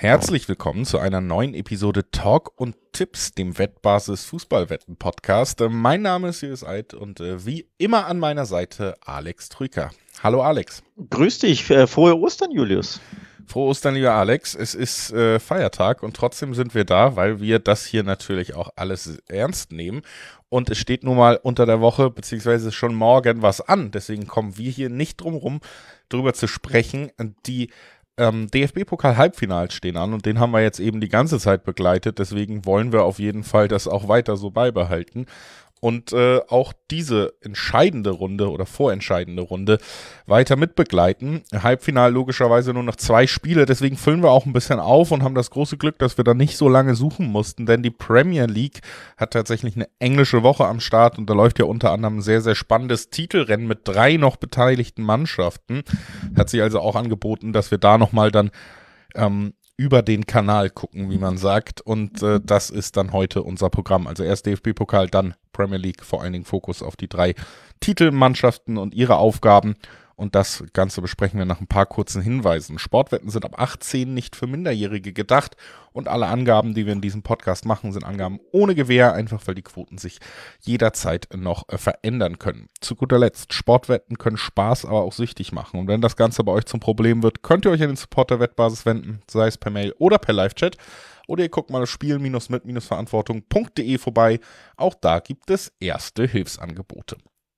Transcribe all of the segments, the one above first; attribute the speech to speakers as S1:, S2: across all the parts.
S1: Herzlich willkommen zu einer neuen Episode Talk und Tipps, dem Wettbasis Fußballwetten Podcast. Mein Name ist Julius Eid und wie immer an meiner Seite Alex Trüker. Hallo Alex.
S2: Grüß dich, frohe Ostern, Julius.
S1: Frohe Ostern, lieber Alex. Es ist Feiertag und trotzdem sind wir da, weil wir das hier natürlich auch alles ernst nehmen. Und es steht nun mal unter der Woche, beziehungsweise schon morgen was an. Deswegen kommen wir hier nicht drum rum, darüber zu sprechen. Die DFB-Pokal-Halbfinals stehen an und den haben wir jetzt eben die ganze Zeit begleitet. Deswegen wollen wir auf jeden Fall das auch weiter so beibehalten. Und auch diese entscheidende Runde oder vorentscheidende Runde weiter mitbegleiten. Halbfinal logischerweise nur noch 2 Spiele, deswegen füllen wir auch ein bisschen auf und haben das große Glück, dass wir da nicht so lange suchen mussten, denn die Premier League hat tatsächlich eine englische Woche am Start und da läuft ja unter anderem ein sehr, sehr spannendes Titelrennen mit 3 noch beteiligten Mannschaften. Hat sich also auch angeboten, dass wir da nochmal dann über den Kanal gucken, wie man sagt. Und das ist dann heute unser Programm. Also erst DFB-Pokal, dann Premier League, vor allen Dingen Fokus auf die 3 Titelmannschaften und ihre Aufgaben. Und das Ganze besprechen wir nach ein paar kurzen Hinweisen. Sportwetten sind ab 18 nicht für Minderjährige gedacht und alle Angaben, die wir in diesem Podcast machen, sind Angaben ohne Gewähr, einfach weil die Quoten sich jederzeit noch verändern können. Zu guter Letzt, Sportwetten können Spaß, aber auch süchtig machen. Und wenn das Ganze bei euch zum Problem wird, könnt ihr euch an den Support der Wettbasis wenden, sei es per Mail oder per Live-Chat. Oder ihr guckt mal auf spielen-mit-verantwortung.de vorbei. Auch da gibt es erste Hilfsangebote.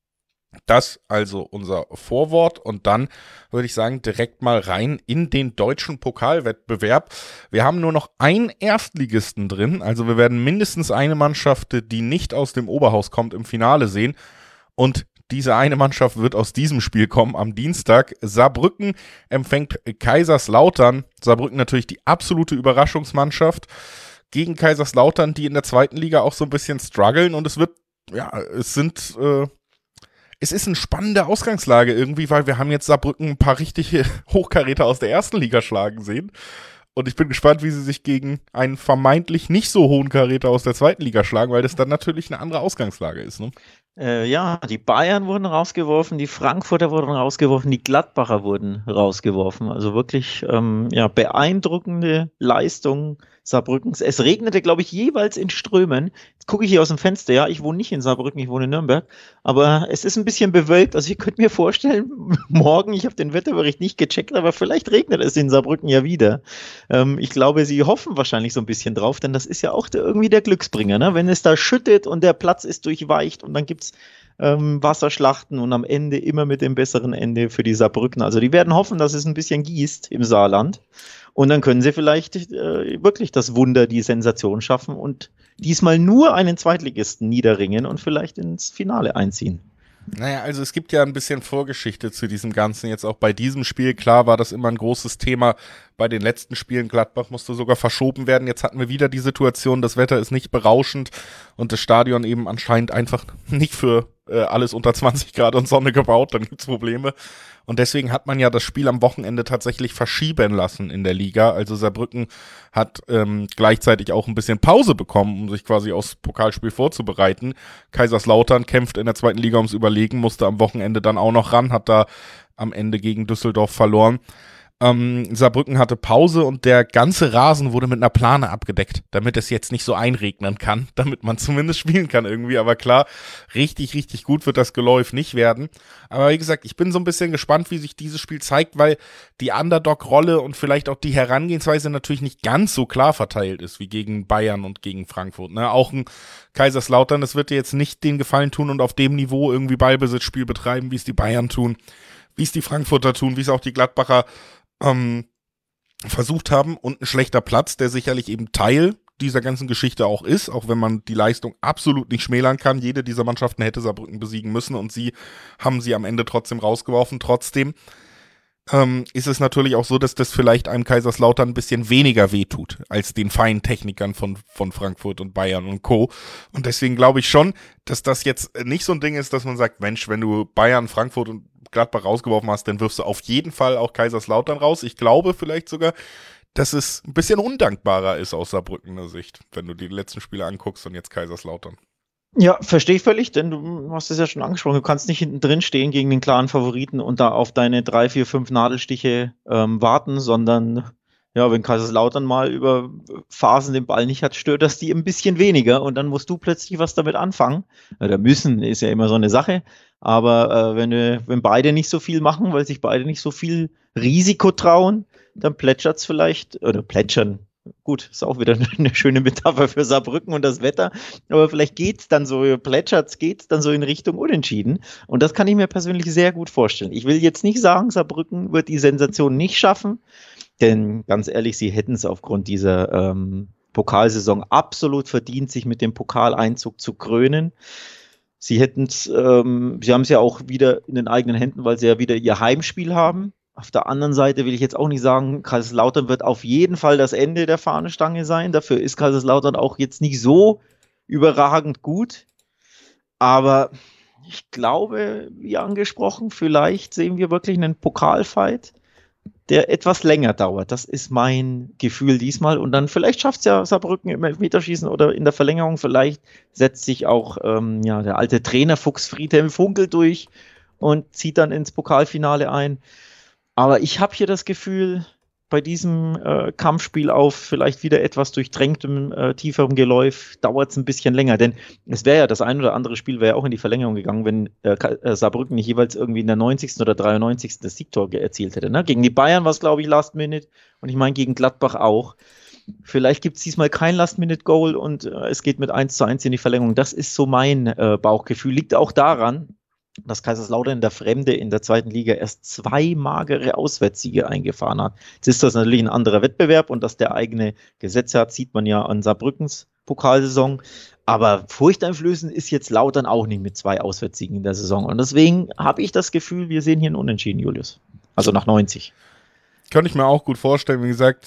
S1: Das also unser Vorwort und dann würde ich sagen direkt mal rein in den deutschen Pokalwettbewerb. Wir haben nur noch einen Erstligisten drin, also wir werden mindestens eine Mannschaft, die nicht aus dem Oberhaus kommt, im Finale sehen und diese eine Mannschaft wird aus diesem Spiel kommen am Dienstag. Saarbrücken empfängt Kaiserslautern. Saarbrücken natürlich die absolute Überraschungsmannschaft gegen Kaiserslautern, die in der zweiten Liga auch so ein bisschen strugglen und es ist eine spannende Ausgangslage irgendwie, weil wir haben jetzt Saarbrücken ein paar richtige Hochkaräter aus der ersten Liga schlagen sehen. Und ich bin gespannt, wie sie sich gegen einen vermeintlich nicht so hohen Karäter aus der zweiten Liga schlagen, weil das dann natürlich eine andere Ausgangslage ist, ne?
S2: Ja, die Bayern wurden rausgeworfen, die Frankfurter wurden rausgeworfen, die Gladbacher wurden rausgeworfen. Also wirklich beeindruckende Leistung Saarbrückens. Es regnete, glaube ich, jeweils in Strömen. Jetzt gucke ich hier aus dem Fenster. Ja, ich wohne nicht in Saarbrücken, ich wohne in Nürnberg. Aber es ist ein bisschen bewölkt. Also ich könnte mir vorstellen, morgen, ich habe den Wetterbericht nicht gecheckt, aber vielleicht regnet es in Saarbrücken ja wieder. Ich glaube, sie hoffen wahrscheinlich so ein bisschen drauf, denn das ist ja auch irgendwie der Glücksbringer, ne? Wenn es da schüttet und der Platz ist durchweicht und dann gibt's Wasserschlachten und am Ende immer mit dem besseren Ende für die Saarbrücken. Also die werden hoffen, dass es ein bisschen gießt im Saarland und dann können sie vielleicht wirklich das Wunder, die Sensation schaffen und diesmal nur einen Zweitligisten niederringen und vielleicht ins Finale einziehen.
S1: Naja, also es gibt ja ein bisschen Vorgeschichte zu diesem Ganzen, jetzt auch bei diesem Spiel. Klar war das immer ein großes Thema. Bei den letzten Spielen Gladbach musste sogar verschoben werden. Jetzt hatten wir wieder die Situation, das Wetter ist nicht berauschend und das Stadion eben anscheinend einfach nicht für alles unter 20 Grad und Sonne gebaut, dann gibt's Probleme. Und deswegen hat man ja das Spiel am Wochenende tatsächlich verschieben lassen in der Liga. Also Saarbrücken hat gleichzeitig auch ein bisschen Pause bekommen, um sich quasi aufs Pokalspiel vorzubereiten. Kaiserslautern kämpft in der zweiten Liga ums Überlegen, musste am Wochenende dann auch noch ran, hat da am Ende gegen Düsseldorf verloren. Saarbrücken hatte Pause und der ganze Rasen wurde mit einer Plane abgedeckt, damit es jetzt nicht so einregnen kann, damit man zumindest spielen kann irgendwie. Aber klar, richtig, richtig gut wird das Geläuf nicht werden. Aber wie gesagt, ich bin so ein bisschen gespannt, wie sich dieses Spiel zeigt, weil die Underdog-Rolle und vielleicht auch die Herangehensweise natürlich nicht ganz so klar verteilt ist wie gegen Bayern und gegen Frankfurt. Ne? Auch ein Kaiserslautern, das wird dir jetzt nicht den Gefallen tun und auf dem Niveau irgendwie Ballbesitzspiel betreiben, wie es die Bayern tun, wie es die Frankfurter tun, wie es auch die Gladbacher versucht haben und ein schlechter Platz, der sicherlich eben Teil dieser ganzen Geschichte auch ist, auch wenn man die Leistung absolut nicht schmälern kann. Jede dieser Mannschaften hätte Saarbrücken besiegen müssen und sie haben sie am Ende trotzdem rausgeworfen. Trotzdem ist es natürlich auch so, dass das vielleicht einem Kaiserslautern ein bisschen weniger wehtut als den feinen Technikern von Frankfurt und Bayern und Co. Und deswegen glaube ich schon, dass das jetzt nicht so ein Ding ist, dass man sagt, Mensch, wenn du Bayern, Frankfurt und Gladbach rausgeworfen hast, dann wirfst du auf jeden Fall auch Kaiserslautern raus. Ich glaube vielleicht sogar, dass es ein bisschen undankbarer ist aus Saarbrückener Sicht, wenn du die letzten Spiele anguckst und jetzt Kaiserslautern.
S2: Ja, verstehe ich völlig, denn du hast es ja schon angesprochen, du kannst nicht hinten drin stehen gegen den klaren Favoriten und da auf deine 3, 4, 5 Nadelstiche warten, sondern Ja, wenn Kaiserslautern mal über Phasen den Ball nicht hat, stört das die ein bisschen weniger und dann musst du plötzlich was damit anfangen. Oder müssen, ist ja immer so eine Sache. Aber wenn beide nicht so viel machen, weil sich beide nicht so viel Risiko trauen, dann plätschert's vielleicht, oder plätschern. Gut, ist auch wieder eine schöne Metapher für Saarbrücken und das Wetter. Aber vielleicht geht's dann so, geht's dann so in Richtung Unentschieden. Und das kann ich mir persönlich sehr gut vorstellen. Ich will jetzt nicht sagen, Saarbrücken wird die Sensation nicht schaffen. Denn ganz ehrlich, sie hätten es aufgrund dieser Pokalsaison absolut verdient, sich mit dem Pokaleinzug zu krönen. Sie hätten es, sie haben es ja auch wieder in den eigenen Händen, weil sie ja wieder ihr Heimspiel haben. Auf der anderen Seite will ich jetzt auch nicht sagen, Kaiserslautern wird auf jeden Fall das Ende der Fahnenstange sein. Dafür ist Kaiserslautern auch jetzt nicht so überragend gut. Aber ich glaube, wie angesprochen, vielleicht sehen wir wirklich einen Pokalfight, der etwas länger dauert. Das ist mein Gefühl diesmal. Und dann vielleicht schafft es ja Saarbrücken im Elfmeterschießen oder in der Verlängerung. Vielleicht setzt sich auch der alte Trainerfuchs Friedhelm Funkel durch und zieht dann ins Pokalfinale ein. Aber ich habe hier das Gefühl, bei diesem Kampfspiel auf vielleicht wieder etwas durchtränktem, tieferem Geläuf dauert es ein bisschen länger. Denn es wäre ja das ein oder andere Spiel wäre ja auch in die Verlängerung gegangen, wenn Saarbrücken nicht jeweils irgendwie in der 90. oder 93. das Siegtor erzielt hätte. Ne? Gegen die Bayern war es, glaube ich, Last Minute. Und ich meine, gegen Gladbach auch. Vielleicht gibt es diesmal kein Last-Minute-Goal und es geht mit 1:1 in die Verlängerung. Das ist so mein Bauchgefühl. Liegt auch daran, dass Kaiserslautern in der Fremde in der zweiten Liga erst 2 magere Auswärtssiege eingefahren hat. Jetzt ist das natürlich ein anderer Wettbewerb und dass der eigene Gesetze hat, sieht man ja an Saarbrückens Pokalsaison. Aber furchteinflößend ist jetzt Lautern auch nicht mit 2 Auswärtssiegen in der Saison. Und deswegen habe ich das Gefühl, wir sehen hier einen Unentschieden, Julius. Also nach 90.
S1: Könnte ich mir auch gut vorstellen, wie gesagt,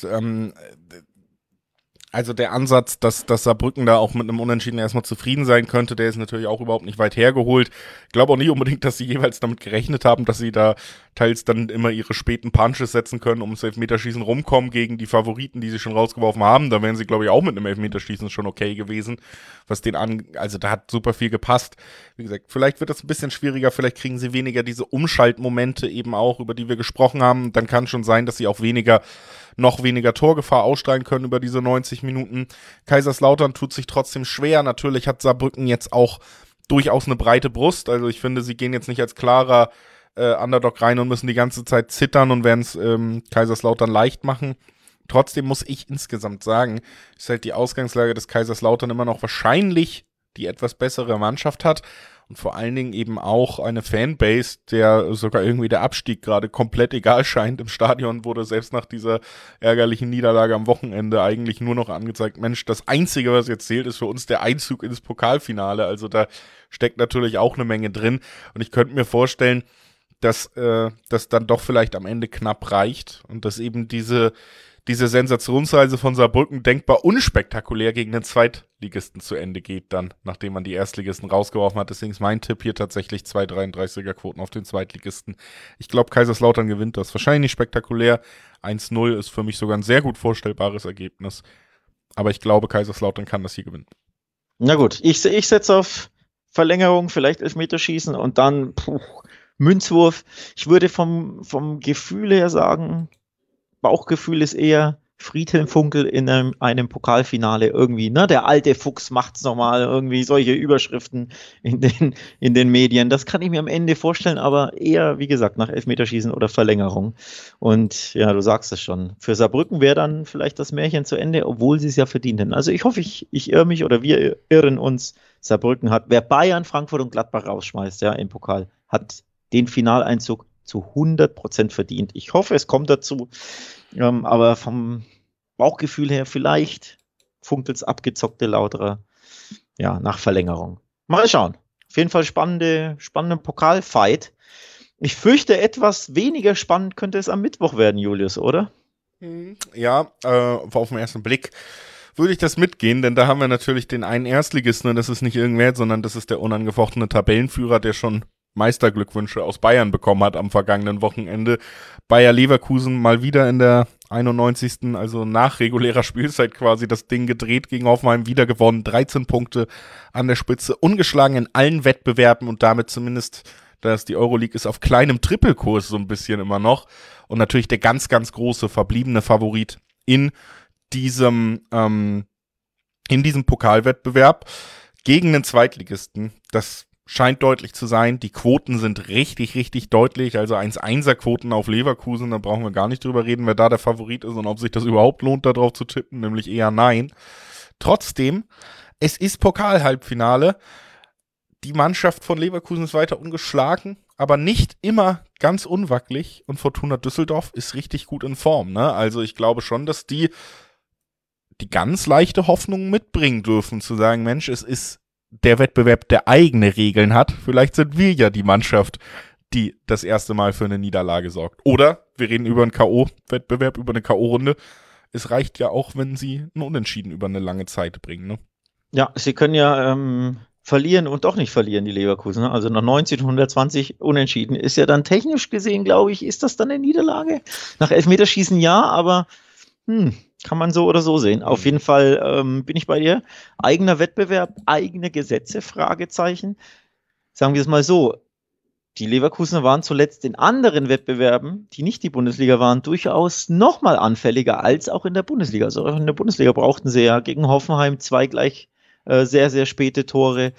S1: also der Ansatz, dass Saarbrücken da auch mit einem Unentschieden erstmal zufrieden sein könnte, der ist natürlich auch überhaupt nicht weit hergeholt. Ich glaube auch nicht unbedingt, dass sie jeweils damit gerechnet haben, dass sie da teils dann immer ihre späten Punches setzen können, ums Elfmeterschießen rumkommen gegen die Favoriten, die sie schon rausgeworfen haben. Da wären sie, glaube ich, auch mit einem Elfmeterschießen schon okay gewesen, was also da hat super viel gepasst. Wie gesagt, vielleicht wird das ein bisschen schwieriger, vielleicht kriegen sie weniger diese Umschaltmomente eben auch, über die wir gesprochen haben. Dann kann schon sein, dass sie auch noch weniger Torgefahr ausstrahlen können über diese 90 Minuten. Kaiserslautern tut sich trotzdem schwer. Natürlich hat Saarbrücken jetzt auch durchaus eine breite Brust. Also ich finde, sie gehen jetzt nicht als klarer Underdog rein und müssen die ganze Zeit zittern und werden es Kaiserslautern leicht machen. Trotzdem muss ich insgesamt sagen, ist halt die Ausgangslage des Kaiserslautern immer noch wahrscheinlich die etwas bessere Mannschaft hat. Und vor allen Dingen eben auch eine Fanbase, der sogar irgendwie der Abstieg gerade komplett egal scheint. Im Stadion wurde selbst nach dieser ärgerlichen Niederlage am Wochenende eigentlich nur noch angezeigt, Mensch, das Einzige, was jetzt zählt, ist für uns der Einzug ins Pokalfinale. Also da steckt natürlich auch eine Menge drin. Und ich könnte mir vorstellen, dass das dann doch vielleicht am Ende knapp reicht und dass eben diese Sensationsreise von Saarbrücken denkbar unspektakulär gegen den Zweitligisten zu Ende geht dann, nachdem man die Erstligisten rausgeworfen hat. Deswegen ist mein Tipp hier tatsächlich 2,33er Quoten auf den Zweitligisten. Ich glaube, Kaiserslautern gewinnt das. Wahrscheinlich nicht spektakulär. 1:0 ist für mich sogar ein sehr gut vorstellbares Ergebnis. Aber ich glaube, Kaiserslautern kann das hier gewinnen.
S2: Na gut, ich setze auf Verlängerung, vielleicht Elfmeterschießen und dann Münzwurf. Ich würde vom Gefühl her sagen, Bauchgefühl ist eher Friedhelm Funkel in einem Pokalfinale irgendwie, ne? Der alte Fuchs macht's nochmal, irgendwie solche Überschriften in den Medien. Das kann ich mir am Ende vorstellen, aber eher, wie gesagt, nach Elfmeterschießen oder Verlängerung. Und ja, du sagst es schon. Für Saarbrücken wäre dann vielleicht das Märchen zu Ende, obwohl sie es ja verdient hätten. Also ich hoffe, ich irre mich oder wir irren uns. Saarbrücken wer Bayern, Frankfurt und Gladbach rausschmeißt, ja, im Pokal, hat den Finaleinzug zu 100% verdient. Ich hoffe, es kommt dazu, aber vom Bauchgefühl her vielleicht Funkels abgezockte Lauterer, ja, nach Verlängerung. Mal schauen. Auf jeden Fall spannende Pokalfight. Ich fürchte, etwas weniger spannend könnte es am Mittwoch werden, Julius, oder?
S1: Ja, auf den ersten Blick würde ich das mitgehen, denn da haben wir natürlich den einen Erstligisten und das ist nicht irgendwer, sondern das ist der unangefochtene Tabellenführer, der schon Meisterglückwünsche aus Bayern bekommen hat am vergangenen Wochenende. Bayer Leverkusen mal wieder in der 91. also nach regulärer Spielzeit quasi das Ding gedreht gegen Hoffenheim, wieder gewonnen, 13 Punkte an der Spitze, ungeschlagen in allen Wettbewerben und damit zumindest, dass die Euroleague ist, auf kleinem Trippelkurs so ein bisschen immer noch und natürlich der ganz, ganz große verbliebene Favorit in diesem Pokalwettbewerb gegen einen Zweitligisten. Das scheint deutlich zu sein. Die Quoten sind richtig, richtig deutlich. Also 1-1er-Quoten auf Leverkusen, da brauchen wir gar nicht drüber reden, wer da der Favorit ist und ob sich das überhaupt lohnt, da drauf zu tippen, nämlich eher nein. Trotzdem, es ist Pokal-Halbfinale. Die Mannschaft von Leverkusen ist weiter ungeschlagen, aber nicht immer ganz unwackelig. Und Fortuna Düsseldorf ist richtig gut in Form, ne? Also ich glaube schon, dass die ganz leichte Hoffnung mitbringen dürfen, zu sagen, Mensch, es ist der Wettbewerb, der eigene Regeln hat. Vielleicht sind wir ja die Mannschaft, die das erste Mal für eine Niederlage sorgt. Oder wir reden über einen K.O.-Wettbewerb, über eine K.O.-Runde. Es reicht ja auch, wenn sie einen Unentschieden über eine lange Zeit bringen, ne?
S2: Ja, sie können ja verlieren und doch nicht verlieren, die Leverkusen. Ne? Also nach 90 und 120 Unentschieden ist ja dann technisch gesehen, glaube ich, ist das dann eine Niederlage? Nach Elfmeterschießen ja, aber kann man so oder so sehen. Auf jeden Fall bin ich bei dir. Eigener Wettbewerb, eigene Gesetze, Fragezeichen. Sagen wir es mal so. Die Leverkusener waren zuletzt in anderen Wettbewerben, die nicht die Bundesliga waren, durchaus nochmal anfälliger als auch in der Bundesliga. Also auch in der Bundesliga brauchten sie ja gegen Hoffenheim 2 gleich sehr, sehr späte Tore.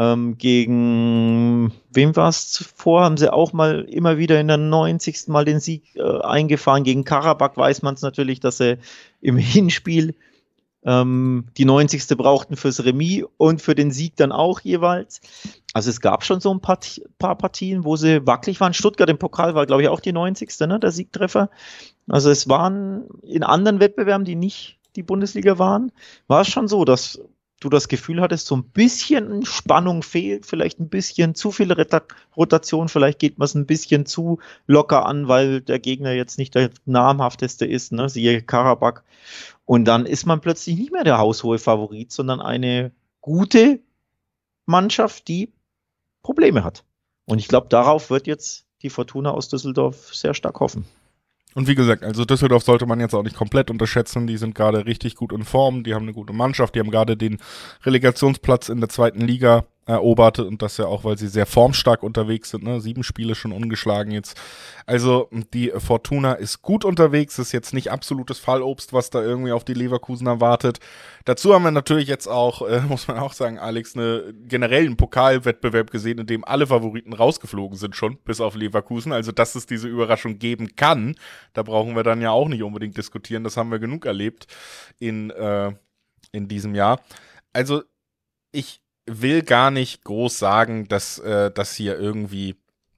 S2: Gegen wem war es zuvor? Haben sie auch mal immer wieder in der 90. Mal den Sieg eingefahren. Gegen Karabakh weiß man es natürlich, dass sie im Hinspiel die 90. brauchten fürs Remis und für den Sieg dann auch jeweils. Also es gab schon so ein paar Partien, wo sie wackelig waren. Stuttgart im Pokal war, glaube ich, auch die 90. Ne, der Siegtreffer. Also es waren in anderen Wettbewerben, die nicht die Bundesliga waren, war es schon so, dass du das Gefühl hattest, so ein bisschen Spannung fehlt, vielleicht ein bisschen zu viel Rotation, vielleicht geht man es ein bisschen zu locker an, weil der Gegner jetzt nicht der namhafteste ist, ne, siehe Karabakh. Und dann ist man plötzlich nicht mehr der haushohe Favorit, sondern eine gute Mannschaft, die Probleme hat. Und ich glaube, darauf wird jetzt die Fortuna aus Düsseldorf sehr stark hoffen.
S1: Und wie gesagt, also Düsseldorf sollte man jetzt auch nicht komplett unterschätzen. Die sind gerade richtig gut in Form. Die haben eine gute Mannschaft. Die haben gerade den Relegationsplatz in der 2. Liga erobert. Und das ja auch, weil sie sehr formstark unterwegs sind. Ne? 7 Spiele schon ungeschlagen jetzt. Also die Fortuna ist gut unterwegs. Ist jetzt nicht absolutes Fallobst, was da irgendwie auf die Leverkusener wartet. Dazu haben wir natürlich jetzt auch, muss man auch sagen, Alex, generell einen Pokalwettbewerb gesehen, in dem alle Favoriten rausgeflogen sind schon, bis auf Leverkusen. Also dass es diese Überraschung geben kann, da brauchen wir dann ja auch nicht unbedingt diskutieren. Das haben wir genug erlebt in diesem Jahr. Also ich will gar nicht groß sagen, dass das hier irgendwie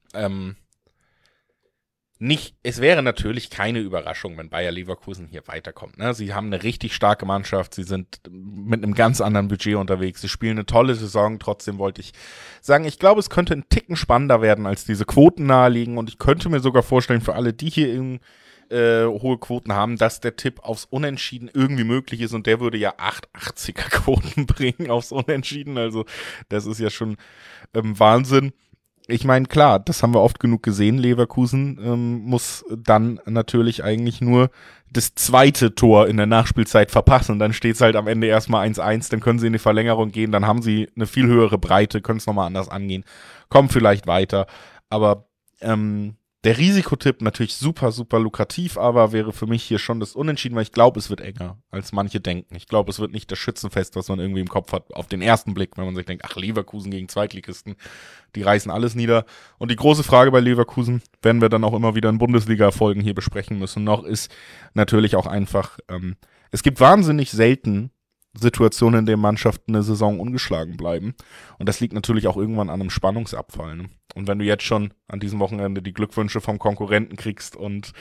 S1: nicht, es wäre natürlich keine Überraschung, wenn Bayer Leverkusen hier weiterkommt. Ne? Sie haben eine richtig starke Mannschaft, sie sind mit einem ganz anderen Budget unterwegs, sie spielen eine tolle Saison, trotzdem wollte ich sagen, ich glaube, es könnte ein Ticken spannender werden, als diese Quoten naheliegen und ich könnte mir sogar vorstellen, für alle, die hier hohe Quoten haben, dass der Tipp aufs Unentschieden irgendwie möglich ist und der würde ja 8,80er Quoten bringen aufs Unentschieden, also das ist ja schon Wahnsinn. Ich meine, klar, das haben wir oft genug gesehen, Leverkusen muss dann natürlich eigentlich nur das zweite Tor in der Nachspielzeit verpassen, dann steht es halt am Ende erstmal 1-1, dann können sie in die Verlängerung gehen, dann haben sie eine viel höhere Breite, können es nochmal anders angehen, kommen vielleicht weiter, aber der Risikotipp natürlich super, super lukrativ, aber wäre für mich hier schon das Unentschieden, weil ich glaube, es wird enger, als manche denken. Ich glaube, es wird nicht das Schützenfest, was man irgendwie im Kopf hat, auf den ersten Blick, wenn man sich denkt, ach, Leverkusen gegen Zweitligisten, die reißen alles nieder. Und die große Frage bei Leverkusen, werden wir dann auch immer wieder in Bundesliga-Folgen hier besprechen müssen, noch ist natürlich auch einfach, es gibt wahnsinnig selten Situationen, in denen Mannschaften eine Saison ungeschlagen bleiben. Und das liegt natürlich auch irgendwann an einem Spannungsabfall. Ne? Und wenn du jetzt schon an diesem Wochenende die Glückwünsche vom Konkurrenten kriegst und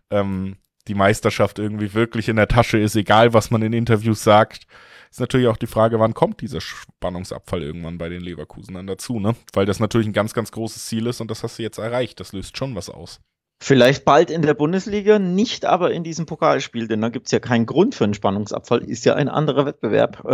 S1: die Meisterschaft irgendwie wirklich in der Tasche ist, egal was man in Interviews sagt, ist natürlich auch die Frage, wann kommt dieser Spannungsabfall irgendwann bei den Leverkusenern dazu, ne? Weil das natürlich ein ganz, ganz großes Ziel ist und das hast du jetzt erreicht. Das löst schon was aus.
S2: Vielleicht bald in der Bundesliga, nicht aber in diesem Pokalspiel, denn da gibt es ja keinen Grund für einen Spannungsabfall, ist ja ein anderer Wettbewerb.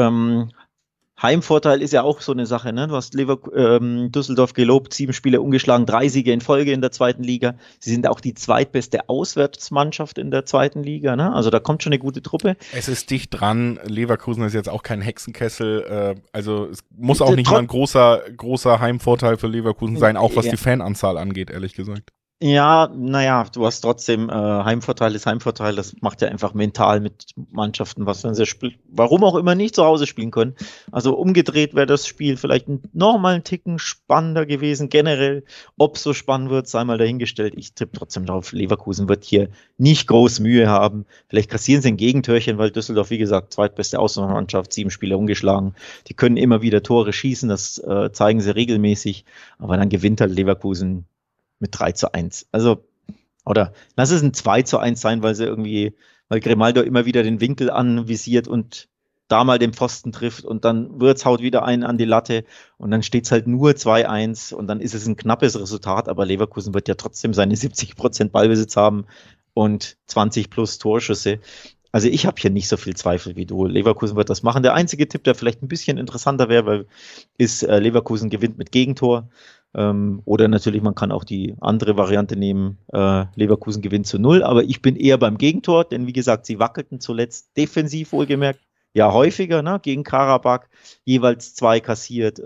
S2: Heimvorteil ist ja auch so eine Sache, ne? Du hast Düsseldorf gelobt, 7 Spiele ungeschlagen, 3 Siege in Folge in der 2. Liga. Sie sind auch die zweitbeste Auswärtsmannschaft in der 2. Liga, ne? Also da kommt schon eine gute Truppe.
S1: Es ist dicht dran, Leverkusen ist jetzt auch kein Hexenkessel, also es muss auch nicht mal ein großer Heimvorteil für Leverkusen sein, auch was die Fananzahl angeht, ehrlich gesagt.
S2: Ja, naja, du hast trotzdem Heimvorteil ist Heimvorteil. Das macht ja einfach mental mit Mannschaften, was wenn sie warum auch immer nicht zu Hause spielen können. Also umgedreht wäre das Spiel vielleicht nochmal einen Ticken spannender gewesen. Generell, ob es so spannend wird, sei mal dahingestellt. Ich tippe trotzdem darauf, Leverkusen wird hier nicht groß Mühe haben. Vielleicht kassieren sie ein Gegentörchen, weil Düsseldorf, wie gesagt, zweitbeste Auslandsmannschaft, 7 Spiele ungeschlagen. Die können immer wieder Tore schießen, das zeigen sie regelmäßig. Aber dann gewinnt halt Leverkusen mit 3:1. Also, oder lass es ein 2:1 sein, weil Grimaldo immer wieder den Winkel anvisiert und da mal den Pfosten trifft und dann Wirtz haut wieder einen an die Latte und dann steht es halt nur 2:1 und dann ist es ein knappes Resultat, aber Leverkusen wird ja trotzdem seine 70% Ballbesitz haben und 20 plus Torschüsse. Also ich habe hier nicht so viel Zweifel wie du. Leverkusen wird das machen. Der einzige Tipp, der vielleicht ein bisschen interessanter wäre, ist Leverkusen gewinnt mit Gegentor. Oder natürlich, man kann auch die andere Variante nehmen, Leverkusen gewinnt zu 0, aber ich bin eher beim Gegentor, denn wie gesagt, sie wackelten zuletzt defensiv wohlgemerkt, ja häufiger, ne, gegen Karabakh, jeweils 2 kassiert,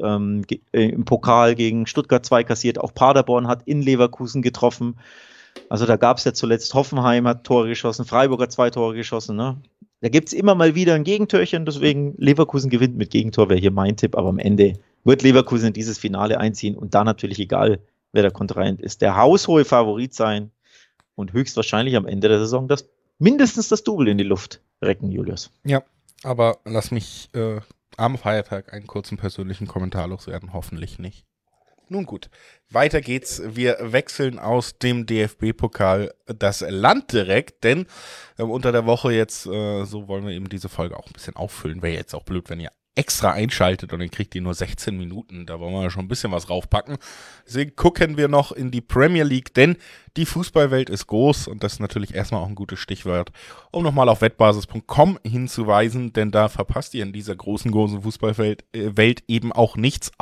S2: im Pokal gegen Stuttgart 2 kassiert, auch Paderborn hat in Leverkusen getroffen, also da gab es ja zuletzt Hoffenheim hat Tore geschossen, Freiburg hat 2 Tore geschossen, ne. Da gibt es immer mal wieder ein Gegentörchen, deswegen Leverkusen gewinnt mit Gegentor, wäre hier mein Tipp, aber am Ende wird Leverkusen in dieses Finale einziehen und da natürlich egal, wer der Kontrahent ist, der haushohe Favorit sein und höchstwahrscheinlich am Ende der Saison mindestens das Double in die Luft recken, Julius.
S1: Ja, aber lass mich am Feiertag einen kurzen persönlichen Kommentar loswerden, hoffentlich nicht. Nun gut, weiter geht's. Wir wechseln aus dem DFB-Pokal das Land direkt, denn unter der Woche jetzt, so wollen wir eben diese Folge auch ein bisschen auffüllen. Wäre jetzt auch blöd, wenn ihr extra einschaltet und dann kriegt ihr nur 16 Minuten. Da wollen wir schon ein bisschen was raufpacken. Deswegen gucken wir noch in die Premier League, denn die Fußballwelt ist groß und das ist natürlich erstmal auch ein gutes Stichwort, um nochmal auf wettbasis.com hinzuweisen, denn da verpasst ihr in dieser großen Fußballwelt eben auch nichts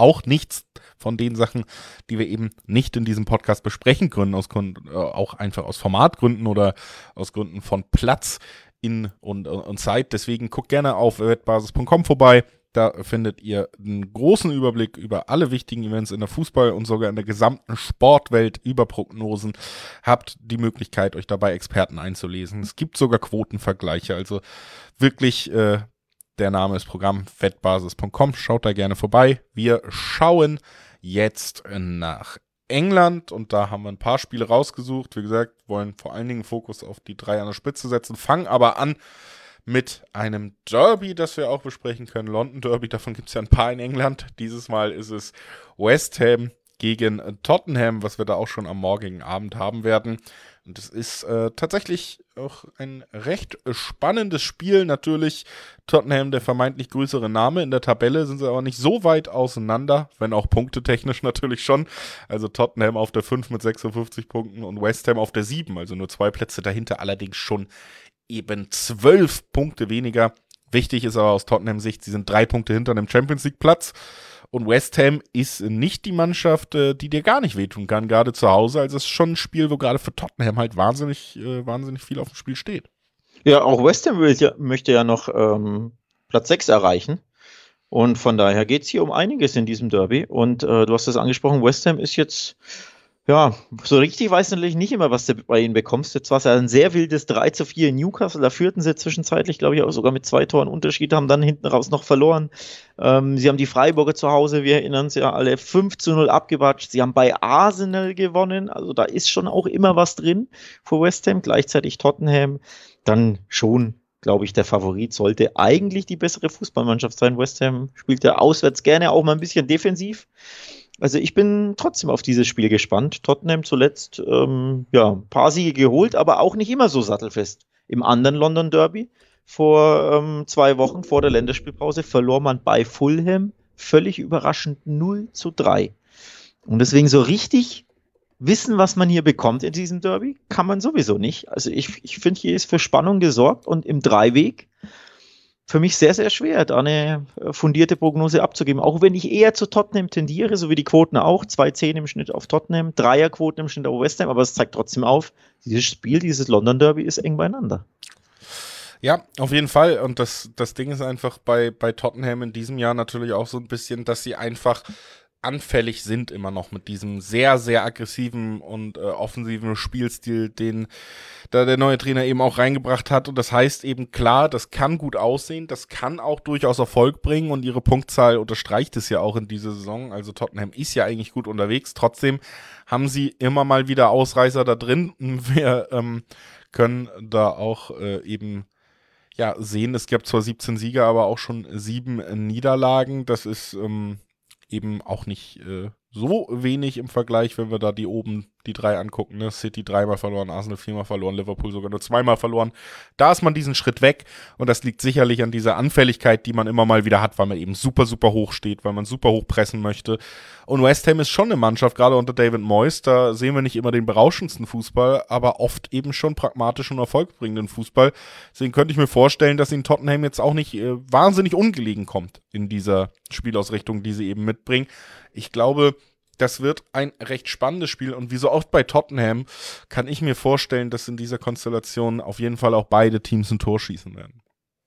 S1: von den Sachen, die wir eben nicht in diesem Podcast besprechen können, auch einfach aus Formatgründen oder aus Gründen von Platz und Zeit. Deswegen guckt gerne auf wettbasis.com vorbei. Da findet ihr einen großen Überblick über alle wichtigen Events in der Fußball- und sogar in der gesamten Sportwelt, über Prognosen. Habt die Möglichkeit, euch dabei Experten einzulesen. Es gibt sogar Quotenvergleiche. Also wirklich, der Name ist Programm wettbasis.com. Schaut da gerne vorbei. Wir schauen jetzt nach England und da haben wir ein paar Spiele rausgesucht. Wie gesagt, wollen vor allen Dingen Fokus auf die 3 an der Spitze setzen, fangen aber an mit einem Derby, das wir auch besprechen können. London Derby, davon gibt es ja ein paar in England. Dieses Mal ist es West Ham gegen Tottenham, was wir da auch schon am morgigen Abend haben werden. Und es ist tatsächlich auch ein recht spannendes Spiel. Natürlich Tottenham der vermeintlich größere Name. In der Tabelle sind sie aber nicht so weit auseinander, wenn auch punktetechnisch natürlich schon. Also Tottenham auf der 5 mit 56 Punkten und West Ham auf der 7. Also nur 2 Plätze dahinter, allerdings schon eben 12 Punkte weniger. Wichtig ist aber aus Tottenham-Sicht, sie sind 3 Punkte hinter dem Champions-League-Platz. Und West Ham ist nicht die Mannschaft, die dir gar nicht wehtun kann, gerade zu Hause. Also es ist schon ein Spiel, wo gerade für Tottenham halt wahnsinnig viel auf dem Spiel steht.
S2: Ja, auch West Ham möchte ja noch Platz 6 erreichen. Und von daher geht es hier um einiges in diesem Derby. Und du hast es angesprochen, West Ham ist jetzt, ja, so richtig weiß natürlich nicht immer, was du bei ihnen bekommst. Jetzt war es ja ein sehr wildes 3:4 in Newcastle. Da führten sie zwischenzeitlich, glaube ich, auch sogar mit 2 Toren Unterschied, haben dann hinten raus noch verloren. Sie haben die Freiburger zu Hause, wir erinnern uns ja alle, 5:0 abgewatscht. Sie haben bei Arsenal gewonnen. Also da ist schon auch immer was drin für West Ham. Gleichzeitig Tottenham. Dann schon, glaube ich, der Favorit sollte eigentlich die bessere Fußballmannschaft sein. West Ham spielt ja auswärts gerne auch mal ein bisschen defensiv. Also ich bin trotzdem auf dieses Spiel gespannt. Tottenham zuletzt ein paar Siege geholt, aber auch nicht immer so sattelfest. Im anderen London Derby vor 2 Wochen vor der Länderspielpause verlor man bei Fulham völlig überraschend 0:3. Und deswegen so richtig wissen, was man hier bekommt in diesem Derby, kann man sowieso nicht. Also ich finde, hier ist für Spannung gesorgt und im Dreiweg für mich sehr, sehr schwer, da eine fundierte Prognose abzugeben. Auch wenn ich eher zu Tottenham tendiere, so wie die Quoten auch. 2,10 im Schnitt auf Tottenham, Dreierquoten im Schnitt auf West Ham, aber es zeigt trotzdem auf, dieses Spiel, dieses London Derby ist eng beieinander.
S1: Ja, auf jeden Fall. Und das Ding ist einfach bei Tottenham in diesem Jahr natürlich auch so ein bisschen, dass sie einfach anfällig sind immer noch mit diesem sehr, sehr aggressiven und offensiven Spielstil, den da der neue Trainer eben auch reingebracht hat. Und das heißt eben klar, das kann gut aussehen, das kann auch durchaus Erfolg bringen und ihre Punktzahl unterstreicht es ja auch in dieser Saison. Also Tottenham ist ja eigentlich gut unterwegs. Trotzdem haben sie immer mal wieder Ausreißer da drin. Wir können da auch eben ja sehen, es gab zwar 17 Sieger, aber auch schon 7 Niederlagen. Das ist eben auch nicht so wenig im Vergleich, wenn wir da die 3 angucken, ne? City 3-mal verloren, Arsenal 4-mal verloren, Liverpool sogar nur 2-mal verloren. Da ist man diesen Schritt weg und das liegt sicherlich an dieser Anfälligkeit, die man immer mal wieder hat, weil man eben super, super hoch steht, weil man super hoch pressen möchte. Und West Ham ist schon eine Mannschaft, gerade unter David Moyes, da sehen wir nicht immer den berauschendsten Fußball, aber oft eben schon pragmatischen und erfolgbringenden Fußball. Deswegen könnte ich mir vorstellen, dass ihnen Tottenham jetzt auch nicht wahnsinnig ungelegen kommt in dieser Spielausrichtung, die sie eben mitbringen. Ich glaube, das wird ein recht spannendes Spiel und wie so oft bei Tottenham kann ich mir vorstellen, dass in dieser Konstellation auf jeden Fall auch beide Teams ein Tor schießen werden.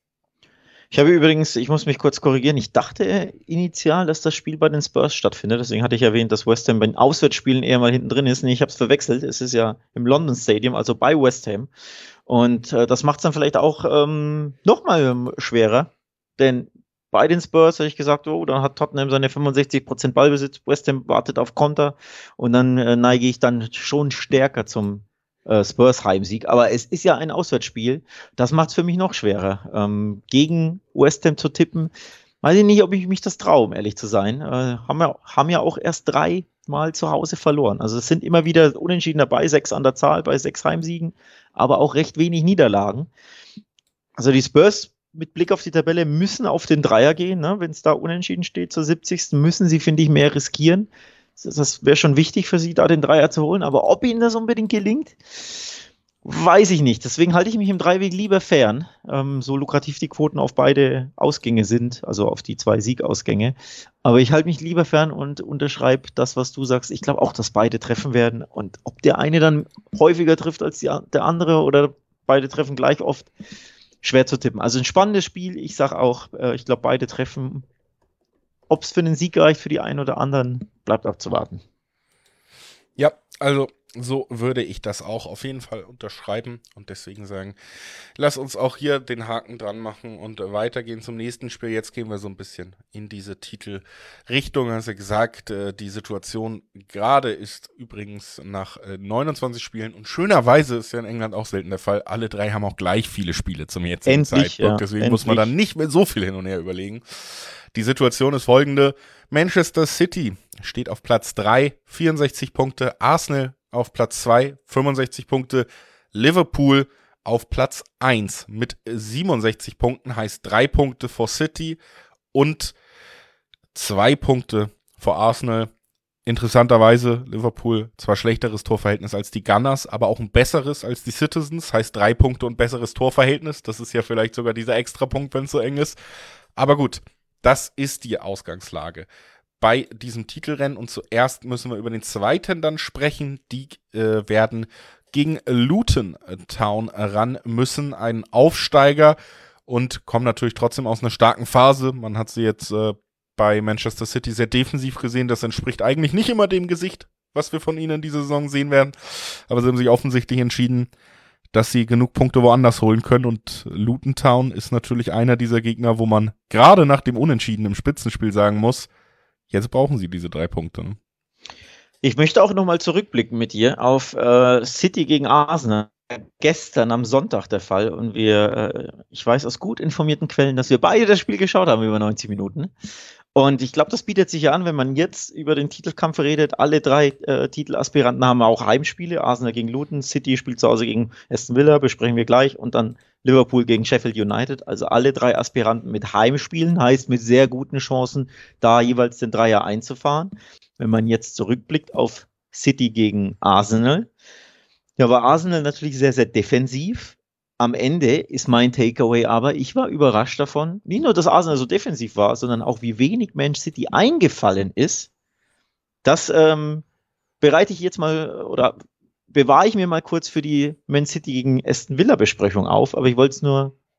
S2: Ich habe übrigens, ich muss mich kurz korrigieren, ich dachte initial, dass das Spiel bei den Spurs stattfindet, deswegen hatte ich erwähnt, dass West Ham bei den Auswärtsspielen eher mal hinten drin ist. Nee, ich habe es verwechselt, es ist ja im London Stadium, also bei West Ham und das macht es dann vielleicht auch nochmal schwerer, denn bei den Spurs habe ich gesagt, oh, dann hat Tottenham seine 65% Ballbesitz, West Ham wartet auf Konter und dann neige ich dann schon stärker zum Spurs-Heimsieg. Aber es ist ja ein Auswärtsspiel, das macht es für mich noch schwerer. Gegen West Ham zu tippen, weiß ich nicht, ob ich mich das traue, um ehrlich zu sein. Haben ja auch erst 3-mal zu Hause verloren. Also es sind immer wieder Unentschieden dabei, 6 an der Zahl bei 6 Heimsiegen, aber auch recht wenig Niederlagen. Also die Spurs mit Blick auf die Tabelle müssen auf den Dreier gehen, ne? Wenn es da unentschieden steht zur 70. müssen sie, finde ich, mehr riskieren. Das wäre schon wichtig für sie, da den Dreier zu holen. Aber ob ihnen das unbedingt gelingt, weiß ich nicht. Deswegen halte ich mich im Dreiweg lieber fern. So lukrativ die Quoten auf beide Ausgänge sind, also auf die 2 Siegausgänge. Aber ich halte mich lieber fern und unterschreibe das, was du sagst. Ich glaube auch, dass beide treffen werden. Und ob der eine dann häufiger trifft als der andere oder beide treffen gleich oft, schwer zu tippen. Also ein spannendes Spiel. Ich sage auch, ich glaube, beide treffen. Ob es für einen Sieg reicht für die einen oder anderen, bleibt abzuwarten.
S1: Ja, also so würde ich das auch auf jeden Fall unterschreiben und deswegen sagen, lass uns auch hier den Haken dran machen und weitergehen zum nächsten Spiel. Jetzt gehen wir so ein bisschen in diese Titelrichtung. Hast du gesagt, die Situation gerade ist übrigens nach 29 Spielen und schönerweise ist ja in England auch selten der Fall. Alle 3 haben auch gleich viele Spiele zum jetzigen Zeitpunkt. Ja, deswegen muss man dann nicht mehr so viel hin und her überlegen. Die Situation ist folgende. Manchester City steht auf Platz 3, 64 Punkte. Arsenal auf Platz 2, 65 Punkte. Liverpool auf Platz 1 mit 67 Punkten, heißt 3 Punkte vor City und 2 Punkte vor Arsenal. Interessanterweise Liverpool zwar schlechteres Torverhältnis als die Gunners, aber auch ein besseres als die Citizens, heißt 3 Punkte und besseres Torverhältnis. Das ist ja vielleicht sogar dieser Extrapunkt, wenn es so eng ist. Aber gut, das ist die Ausgangslage bei diesem Titelrennen und zuerst müssen wir über den zweiten dann sprechen. Die werden gegen Luton Town ran müssen, einen Aufsteiger und kommen natürlich trotzdem aus einer starken Phase. Man hat sie jetzt bei Manchester City sehr defensiv gesehen. Das entspricht eigentlich nicht immer dem Gesicht, was wir von ihnen diese Saison sehen werden. Aber sie haben sich offensichtlich entschieden, dass sie genug Punkte woanders holen können und Luton Town ist natürlich einer dieser Gegner, wo man gerade nach dem Unentschieden im Spitzenspiel sagen muss, jetzt brauchen sie diese 3 Punkte. Ne?
S2: Ich möchte auch nochmal zurückblicken mit dir auf City gegen Arsenal. Gestern am Sonntag der Fall und ich weiß aus gut informierten Quellen, dass wir beide das Spiel geschaut haben über 90 Minuten. Und ich glaube, das bietet sich ja an, wenn man jetzt über den Titelkampf redet. Alle 3 Titelaspiranten haben auch Heimspiele. Arsenal gegen Luton, City spielt zu Hause gegen Aston Villa, besprechen wir gleich. Und dann Liverpool gegen Sheffield United. Also alle 3 Aspiranten mit Heimspielen, heißt mit sehr guten Chancen, da jeweils den Dreier einzufahren. Wenn man jetzt zurückblickt auf City gegen Arsenal, ja, war Arsenal natürlich sehr, sehr defensiv. Am Ende ist mein Takeaway aber, ich war überrascht davon, nicht nur, dass Arsenal so defensiv war, sondern auch, wie wenig Man City eingefallen ist. Das bereite ich jetzt mal oder bewahre ich mir mal kurz für die Man City gegen Aston Villa Besprechung auf, aber ich wollte es nur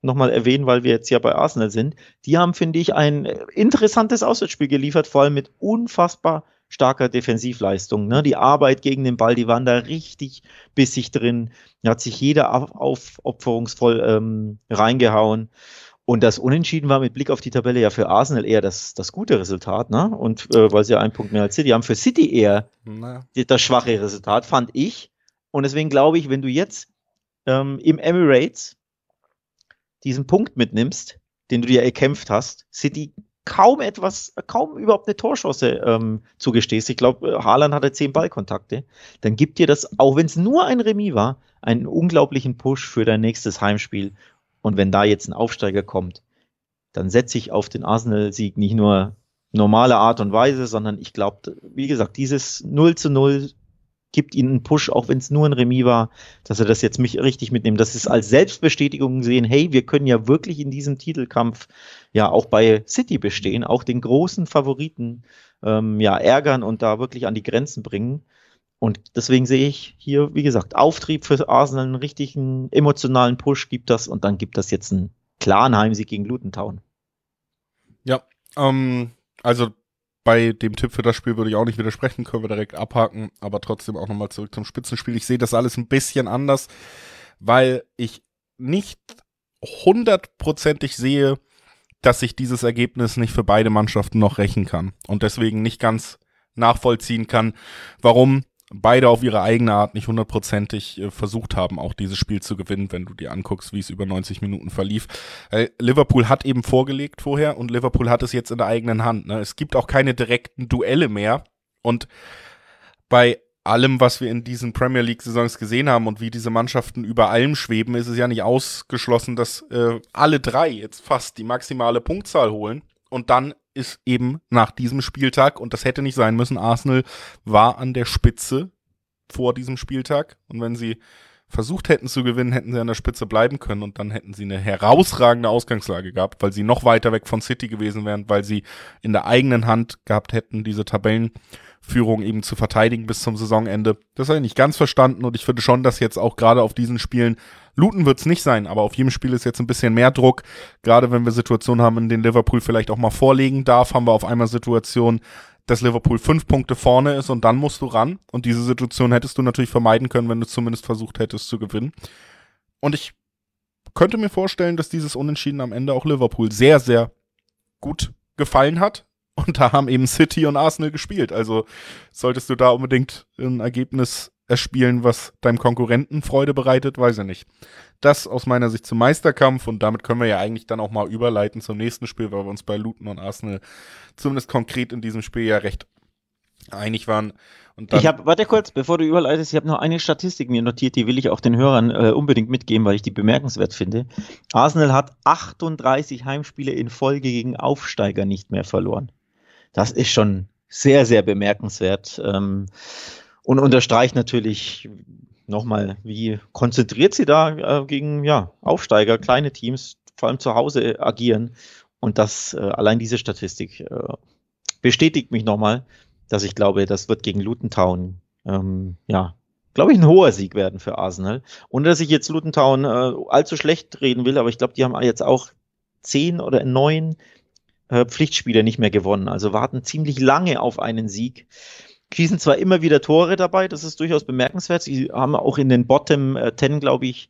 S2: nochmal erwähnen, weil wir jetzt ja bei Arsenal sind. Die haben, finde ich, ein interessantes Auswärtsspiel geliefert, vor allem mit unfassbar starker Defensivleistung. Ne? Die Arbeit gegen den Ball, die waren da richtig bissig drin. Da hat sich jeder aufopferungsvoll reingehauen. Und das Unentschieden war mit Blick auf die Tabelle ja für Arsenal eher das gute Resultat, ne? Und weil sie ja einen Punkt mehr als City haben, für City eher das schwache Resultat, fand ich. Und deswegen glaube ich, wenn du jetzt im Emirates diesen Punkt mitnimmst, den du dir erkämpft hast, City kaum überhaupt eine Torchance zugestehst. Ich glaube, Haaland hatte 10 Ballkontakte. Dann gibt dir das, auch wenn es nur ein Remis war, einen unglaublichen Push für dein nächstes Heimspiel. Und wenn da jetzt ein Aufsteiger kommt, dann setze ich auf den Arsenal-Sieg nicht nur normale Art und Weise, sondern ich glaube, wie gesagt, dieses 0:0 gibt ihnen einen Push, auch wenn es nur ein Remis war, dass er das jetzt richtig mitnehmen. Das ist als Selbstbestätigung sehen, hey, wir können ja wirklich in diesem Titelkampf ja auch bei City bestehen, auch den großen Favoriten ärgern und da wirklich an die Grenzen bringen. Und deswegen sehe ich hier, wie gesagt, Auftrieb für Arsenal, einen richtigen emotionalen Push gibt das und dann gibt das jetzt einen klaren Heimsieg gegen Luton Town.
S1: Ja, also bei dem Tipp für das Spiel würde ich auch nicht widersprechen, können wir direkt abhaken, aber trotzdem auch nochmal zurück zum Spitzenspiel. Ich sehe das alles ein bisschen anders, weil ich nicht 100%ig sehe, dass sich dieses Ergebnis nicht für beide Mannschaften noch rächen kann und deswegen nicht ganz nachvollziehen kann, warum beide auf ihre eigene Art nicht 100%ig versucht haben, auch dieses Spiel zu gewinnen, wenn du dir anguckst, wie es über 90 Minuten verlief. Liverpool hat eben vorgelegt vorher und Liverpool hat es jetzt in der eigenen Hand. Ne? Es gibt auch keine direkten Duelle mehr und bei allem, was wir in diesen Premier League-Saisons gesehen haben und wie diese Mannschaften über allem schweben, ist es ja nicht ausgeschlossen, dass alle drei jetzt fast die maximale Punktzahl holen und dann ist eben nach diesem Spieltag, und das hätte nicht sein müssen, Arsenal war an der Spitze vor diesem Spieltag. Und wenn sie versucht hätten zu gewinnen, hätten sie an der Spitze bleiben können und dann hätten sie eine herausragende Ausgangslage gehabt, weil sie noch weiter weg von City gewesen wären, weil sie in der eigenen Hand gehabt hätten, diese Tabellenführung eben zu verteidigen bis zum Saisonende. Das habe ich nicht ganz verstanden und ich finde schon, dass jetzt auch gerade auf diesen Spielen, Luton wird es nicht sein, aber auf jedem Spiel ist jetzt ein bisschen mehr Druck. Gerade wenn wir Situationen haben, in denen Liverpool vielleicht auch mal vorlegen darf, haben wir auf einmal Situationen, dass Liverpool 5 Punkte vorne ist und dann musst du ran. Und diese Situation hättest du natürlich vermeiden können, wenn du zumindest versucht hättest zu gewinnen. Und ich könnte mir vorstellen, dass dieses Unentschieden am Ende auch Liverpool sehr, sehr gut gefallen hat. Und da haben eben City und Arsenal gespielt. Also solltest du da unbedingt ein Ergebnis erspielen, was deinem Konkurrenten Freude bereitet, weiß ich nicht. Das aus meiner Sicht zum Meisterkampf und damit können wir ja eigentlich dann auch mal überleiten zum nächsten Spiel, weil wir uns bei Luton und Arsenal zumindest konkret in diesem Spiel ja recht einig waren. Und dann
S2: warte kurz, bevor du überleitest, ich habe noch eine Statistik mir notiert, die will ich auch den Hörern unbedingt mitgeben, weil ich die bemerkenswert finde. Arsenal hat 38 Heimspiele in Folge gegen Aufsteiger nicht mehr verloren. Das ist schon sehr, sehr bemerkenswert. Und unterstreicht natürlich nochmal, wie konzentriert sie da gegen Aufsteiger, kleine Teams, vor allem zu Hause agieren. Und das allein diese Statistik bestätigt mich nochmal, dass ich glaube, das wird gegen Luton Town, glaube ich, ein hoher Sieg werden für Arsenal. Ohne dass ich jetzt Luton Town allzu schlecht reden will, aber ich glaube, die haben jetzt auch 10 oder 9 Pflichtspiele nicht mehr gewonnen. Also warten ziemlich lange auf einen Sieg. Schießen zwar immer wieder Tore dabei, das ist durchaus bemerkenswert. Sie haben auch in den Bottom 10, glaube ich,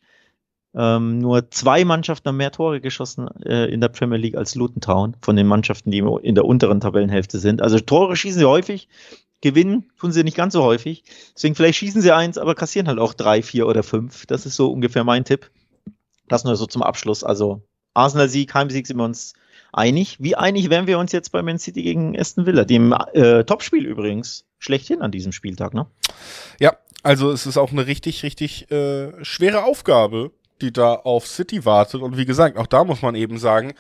S2: nur 2 Mannschaften haben mehr Tore geschossen in der Premier League als Luton Town, von den Mannschaften, die in der unteren Tabellenhälfte sind. Also Tore schießen sie häufig, gewinnen tun sie nicht ganz so häufig. Deswegen vielleicht schießen sie 1, aber kassieren halt auch 3, 4 oder 5. Das ist so ungefähr mein Tipp. Das nur so zum Abschluss. Also Arsenal-Sieg, Heimsieg sind wir uns einig. Wie einig wären wir uns jetzt bei Man City gegen Aston Villa, dem Topspiel übrigens schlechthin an diesem Spieltag, ne?
S1: Ja, also es ist auch eine richtig, richtig schwere Aufgabe, die da auf City wartet. Und wie gesagt, auch da muss man eben sagen,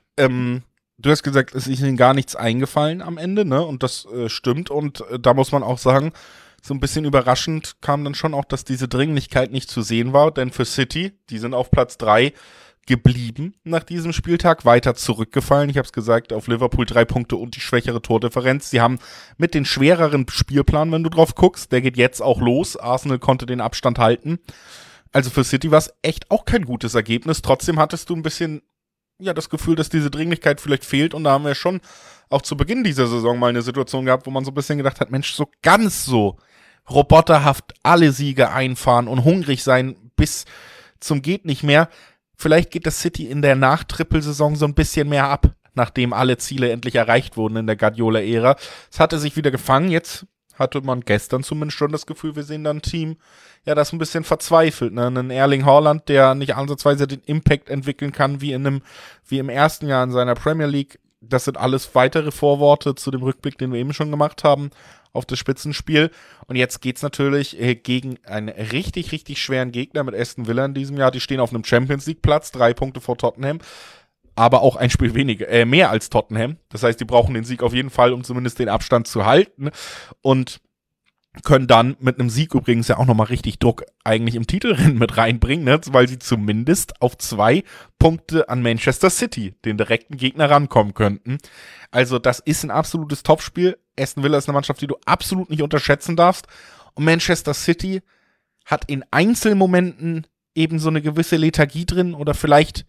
S1: du hast gesagt, es ist ihnen gar nichts eingefallen am Ende, ne? Und das stimmt. Und da muss man auch sagen, so ein bisschen überraschend kam dann schon auch, dass diese Dringlichkeit nicht zu sehen war. Denn für City, die sind auf Platz 3 geblieben nach diesem Spieltag, weiter zurückgefallen. Ich habe es gesagt, auf Liverpool 3 Punkte und die schwächere Tordifferenz. Sie haben mit den schwereren Spielplan, wenn du drauf guckst, der geht jetzt auch los. Arsenal konnte den Abstand halten. Also für City war es echt auch kein gutes Ergebnis. Trotzdem hattest du ein bisschen, ja, das Gefühl, dass diese Dringlichkeit vielleicht fehlt. Und da haben wir schon auch zu Beginn dieser Saison mal eine Situation gehabt, wo man so ein bisschen gedacht hat, Mensch, so ganz so roboterhaft alle Siege einfahren und hungrig sein bis zum geht nicht mehr. Vielleicht geht das City in der Nach-Trippelsaison so ein bisschen mehr ab, nachdem alle Ziele endlich erreicht wurden in der Guardiola-Ära. Es hatte sich wieder gefangen. Jetzt hatte man gestern zumindest schon das Gefühl, wir sehen da ein Team, ja, das ein bisschen verzweifelt. Ne? Einen Erling Haaland, der nicht ansatzweise den Impact entwickeln kann, wie im ersten Jahr in seiner Premier League. Das sind alles weitere Vorworte zu dem Rückblick, den wir eben schon gemacht haben auf das Spitzenspiel. Und jetzt geht's natürlich gegen einen richtig, richtig schweren Gegner mit Aston Villa in diesem Jahr. Die stehen auf einem Champions-League-Platz, 3 Punkte vor Tottenham, aber auch ein Spiel weniger, mehr als Tottenham. Das heißt, die brauchen den Sieg auf jeden Fall, um zumindest den Abstand zu halten. Und können dann mit einem Sieg übrigens ja auch nochmal richtig Druck eigentlich im Titelrennen mit reinbringen, ne? Weil sie zumindest auf 2 Punkte an Manchester City, den direkten Gegner, rankommen könnten. Also das ist ein absolutes Topspiel. Aston Villa ist eine Mannschaft, die du absolut nicht unterschätzen darfst. Und Manchester City hat in Einzelmomenten eben so eine gewisse Lethargie drin oder vielleicht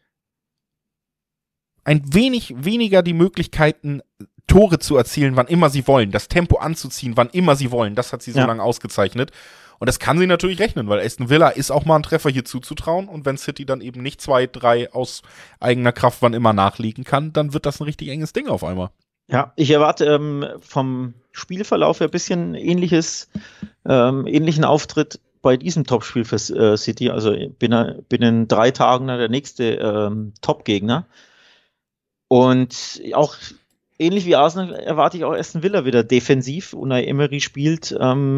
S1: ein wenig weniger die Möglichkeiten, Tore zu erzielen, wann immer sie wollen, das Tempo anzuziehen, wann immer sie wollen. Das hat sie so lange ausgezeichnet. Und das kann sie natürlich rechnen, weil Aston Villa ist auch mal ein Treffer hier zuzutrauen. Und wenn City dann eben nicht 2, 3 aus eigener Kraft wann immer nachliegen kann, dann wird das ein richtig enges Ding auf einmal.
S2: Ja, ich erwarte vom Spielverlauf ein bisschen ähnlichen Auftritt bei diesem Topspiel für City. Also binnen 3 Tagen der nächste Top-Gegner. Und auch ähnlich wie Arsenal erwarte ich auch Aston Villa wieder defensiv. Unai Emery spielt,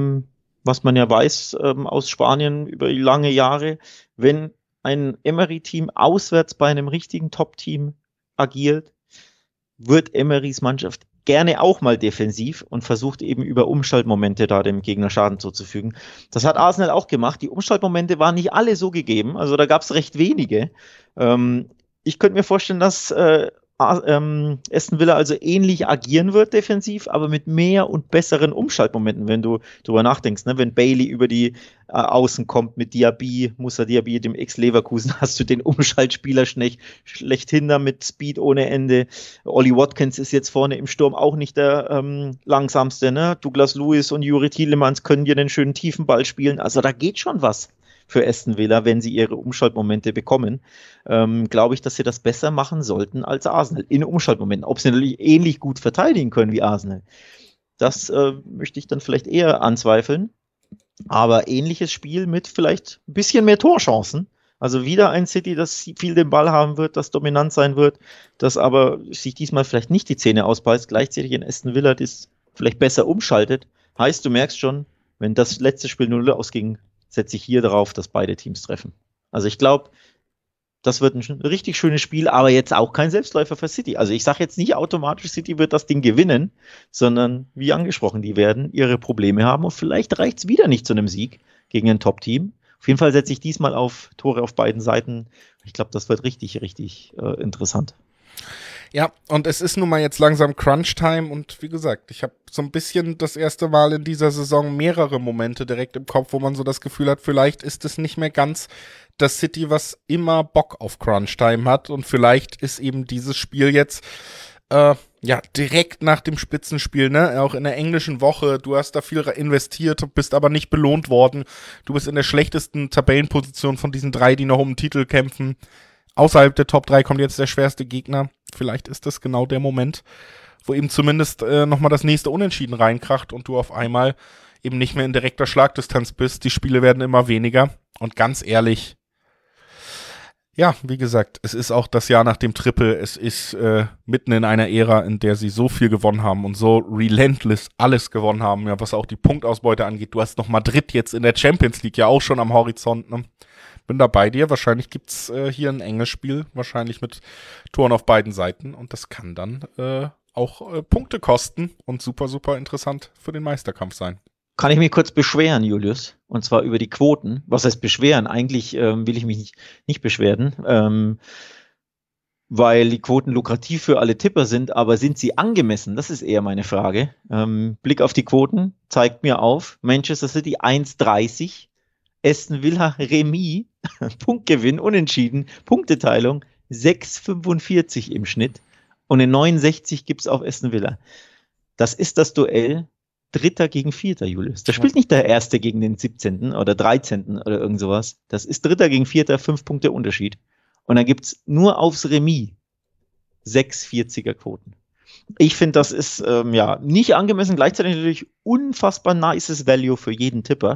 S2: was man ja weiß aus Spanien über lange Jahre, wenn ein Emery-Team auswärts bei einem richtigen Top-Team agiert, wird Emerys Mannschaft gerne auch mal defensiv und versucht eben über Umschaltmomente da dem Gegner Schaden zuzufügen. Das hat Arsenal auch gemacht. Die Umschaltmomente waren nicht alle so gegeben, also da gab es recht wenige. Ich könnte mir vorstellen, dass Aston Villa also ähnlich agieren wird defensiv, aber mit mehr und besseren Umschaltmomenten, wenn du drüber nachdenkst, ne? Wenn Bailey über die Außen kommt mit Moussa Diaby, dem Ex-Leverkusen, hast du den Umschaltspieler schlechthin da mit Speed ohne Ende. Ollie Watkins ist jetzt vorne im Sturm auch nicht der langsamste, ne? Douglas Lewis und Juri Tielemans können dir den schönen tiefen Ball spielen, also da geht schon was für Aston Villa, wenn sie ihre Umschaltmomente bekommen, glaube ich, dass sie das besser machen sollten als Arsenal in Umschaltmomenten. Ob sie natürlich ähnlich gut verteidigen können wie Arsenal, das möchte ich dann vielleicht eher anzweifeln. Aber ähnliches Spiel mit vielleicht ein bisschen mehr Torchancen. Also wieder ein City, das viel den Ball haben wird, das dominant sein wird, das aber sich diesmal vielleicht nicht die Zähne ausbeißt. Gleichzeitig in Aston Villa, das vielleicht besser umschaltet. Heißt, du merkst schon, wenn das letzte Spiel 0 ausging, setze ich hier darauf, dass beide Teams treffen. Also ich glaube, das wird ein richtig schönes Spiel, aber jetzt auch kein Selbstläufer für City. Also ich sage jetzt nicht automatisch, City wird das Ding gewinnen, sondern wie angesprochen, die werden ihre Probleme haben und vielleicht reicht es wieder nicht zu einem Sieg gegen ein Top-Team. Auf jeden Fall setze ich diesmal auf Tore auf beiden Seiten. Ich glaube, das wird richtig, richtig interessant.
S1: Ja, und es ist nun mal jetzt langsam Crunch-Time und wie gesagt, ich habe so ein bisschen das erste Mal in dieser Saison mehrere Momente direkt im Kopf, wo man so das Gefühl hat, vielleicht ist es nicht mehr ganz das City, was immer Bock auf Crunch-Time hat und vielleicht ist eben dieses Spiel jetzt direkt nach dem Spitzenspiel, ne, auch in der englischen Woche, du hast da viel investiert, bist aber nicht belohnt worden, du bist in der schlechtesten Tabellenposition von diesen 3, die noch um den Titel kämpfen. Außerhalb der Top 3 kommt jetzt der schwerste Gegner. Vielleicht ist das genau der Moment, wo eben zumindest nochmal das nächste Unentschieden reinkracht und du auf einmal eben nicht mehr in direkter Schlagdistanz bist. Die Spiele werden immer weniger. Und ganz ehrlich, ja, wie gesagt, es ist auch das Jahr nach dem Triple. Es ist mitten in einer Ära, in der sie so viel gewonnen haben und so relentless alles gewonnen haben, ja, was auch die Punktausbeute angeht. Du hast noch Madrid jetzt in der Champions League ja auch schon am Horizont, ne? Bin da bei dir. Wahrscheinlich gibt's hier ein enges Spiel, wahrscheinlich mit Toren auf beiden Seiten. Und das kann dann auch Punkte kosten und super, super interessant für den Meisterkampf sein.
S2: Kann ich mich kurz beschweren, Julius? Und zwar über die Quoten. Was heißt beschweren? Eigentlich will ich mich nicht beschweren, weil die Quoten lukrativ für alle Tipper sind, aber sind sie angemessen? Das ist eher meine Frage. Blick auf die Quoten zeigt mir auf, Manchester City 1,30, Aston Villa Remis Punktgewinn, Unentschieden, Punkteteilung 6,45 im Schnitt und eine 69 gibt es auf Aston Villa. Das ist das Duell Dritter gegen Vierter, Julius. Da spielt nicht der Erste gegen den 17. oder 13. oder irgend sowas. Das ist Dritter gegen Vierter, 5 Punkte Unterschied. Und dann gibt es nur aufs Remis 6,40er Quoten. Ich finde, das ist nicht angemessen, gleichzeitig natürlich unfassbar nices Value für jeden Tipper.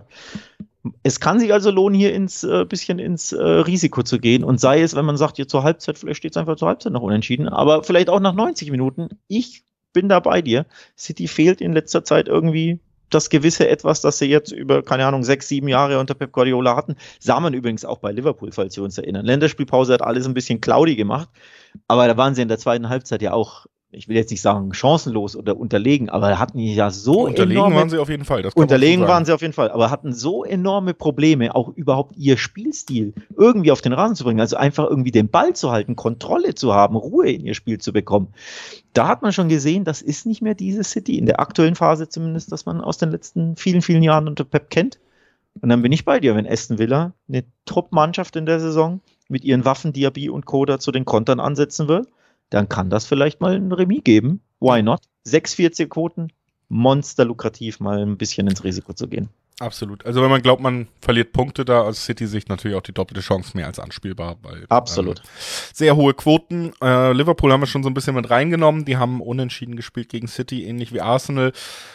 S2: Es kann sich also lohnen, hier bisschen ins Risiko zu gehen und sei es, wenn man sagt, hier zur Halbzeit, vielleicht steht es einfach zur Halbzeit noch unentschieden, aber vielleicht auch nach 90 Minuten. Ich bin da bei dir. City fehlt in letzter Zeit irgendwie das gewisse Etwas, das sie jetzt über, keine Ahnung, 6, 7 Jahre unter Pep Guardiola hatten. Sah man übrigens auch bei Liverpool, falls Sie uns erinnern. Länderspielpause hat alles ein bisschen cloudy gemacht, aber da waren sie in der zweiten Halbzeit ja auch, ich will jetzt nicht sagen chancenlos oder unterlegen, aber da hatten die ja so
S1: unterlegen waren sie auf jeden Fall.
S2: Unterlegen waren sie auf jeden Fall, aber hatten so enorme Probleme, auch überhaupt ihr Spielstil irgendwie auf den Rasen zu bringen, also einfach irgendwie den Ball zu halten, Kontrolle zu haben, Ruhe in ihr Spiel zu bekommen. Da hat man schon gesehen, das ist nicht mehr diese City, in der aktuellen Phase zumindest, dass man aus den letzten vielen, vielen Jahren unter Pep kennt. Und dann bin ich bei dir, wenn Aston Villa eine Top-Mannschaft in der Saison mit ihren Waffen, Diaby und Koda zu den Kontern ansetzen will, dann kann das vielleicht mal ein Remis geben. Why not? 6,40 Quoten, monster lukrativ, mal ein bisschen ins Risiko zu gehen.
S1: Absolut. Also wenn man glaubt, man verliert Punkte da, aus City-Sicht natürlich auch die doppelte Chance mehr als anspielbar. Weil,
S2: absolut.
S1: Sehr hohe Quoten. Liverpool haben wir schon so ein bisschen mit reingenommen. Die haben unentschieden gespielt gegen City, ähnlich wie Arsenal.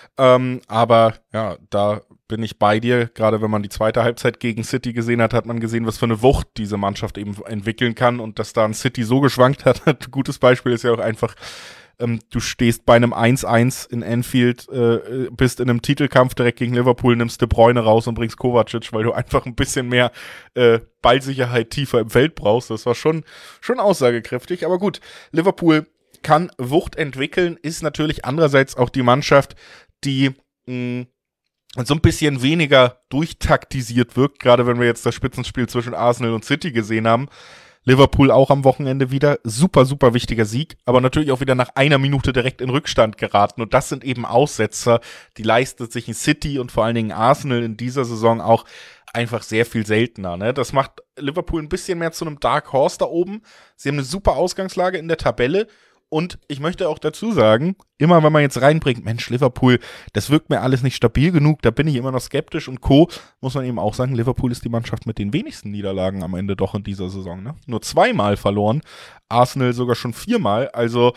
S1: Aber ja, da bin ich bei dir. Gerade wenn man die zweite Halbzeit gegen City gesehen hat, hat man gesehen, was für eine Wucht diese Mannschaft eben entwickeln kann. Und dass da ein City so geschwankt hat, ein gutes Beispiel ist ja auch einfach, du stehst bei einem 1-1 in Anfield, bist in einem Titelkampf direkt gegen Liverpool, nimmst De Bruyne raus und bringst Kovacic, weil du einfach ein bisschen mehr Ballsicherheit tiefer im Feld brauchst. Das war schon aussagekräftig. Aber gut, Liverpool kann Wucht entwickeln, ist natürlich andererseits auch die Mannschaft, die so ein bisschen weniger durchtaktisiert wirkt, gerade wenn wir jetzt das Spitzenspiel zwischen Arsenal und City gesehen haben. Liverpool auch am Wochenende wieder. Super, super wichtiger Sieg, aber natürlich auch wieder nach einer Minute direkt in Rückstand geraten. Und das sind eben Aussetzer, die leistet sich in City und vor allen Dingen Arsenal in dieser Saison auch einfach sehr viel seltener. Ne? Das macht Liverpool ein bisschen mehr zu einem Dark Horse da oben. Sie haben eine super Ausgangslage in der Tabelle. Und ich möchte auch dazu sagen, immer wenn man jetzt reinbringt, Mensch, Liverpool, das wirkt mir alles nicht stabil genug, da bin ich immer noch skeptisch und Co., muss man eben auch sagen, Liverpool ist die Mannschaft mit den wenigsten Niederlagen am Ende doch in dieser Saison. Ne? Nur 2-mal verloren, Arsenal sogar schon 4-mal, also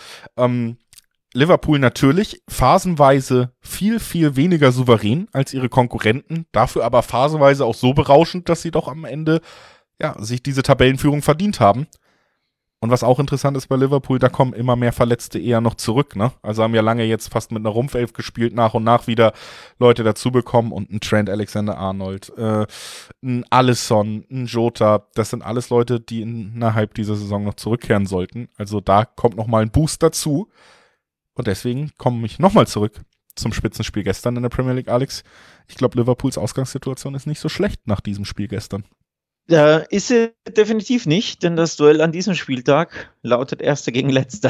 S1: Liverpool natürlich phasenweise viel, viel weniger souverän als ihre Konkurrenten, dafür aber phasenweise auch so berauschend, dass sie doch am Ende sich diese Tabellenführung verdient haben. Und was auch interessant ist bei Liverpool, da kommen immer mehr Verletzte eher noch zurück, ne? Also haben ja lange jetzt fast mit einer Rumpfelf gespielt, nach und nach wieder Leute dazu bekommen und ein Trent Alexander-Arnold, ein Alisson, ein Jota, das sind alles Leute, die innerhalb dieser Saison noch zurückkehren sollten. Also da kommt nochmal ein Boost dazu. Und deswegen komme ich nochmal zurück zum Spitzenspiel gestern in der Premier League, Alex. Ich glaube, Liverpools Ausgangssituation ist nicht so schlecht nach diesem Spiel gestern.
S2: Ist sie definitiv nicht, denn das Duell an diesem Spieltag lautet Erster gegen Letzter.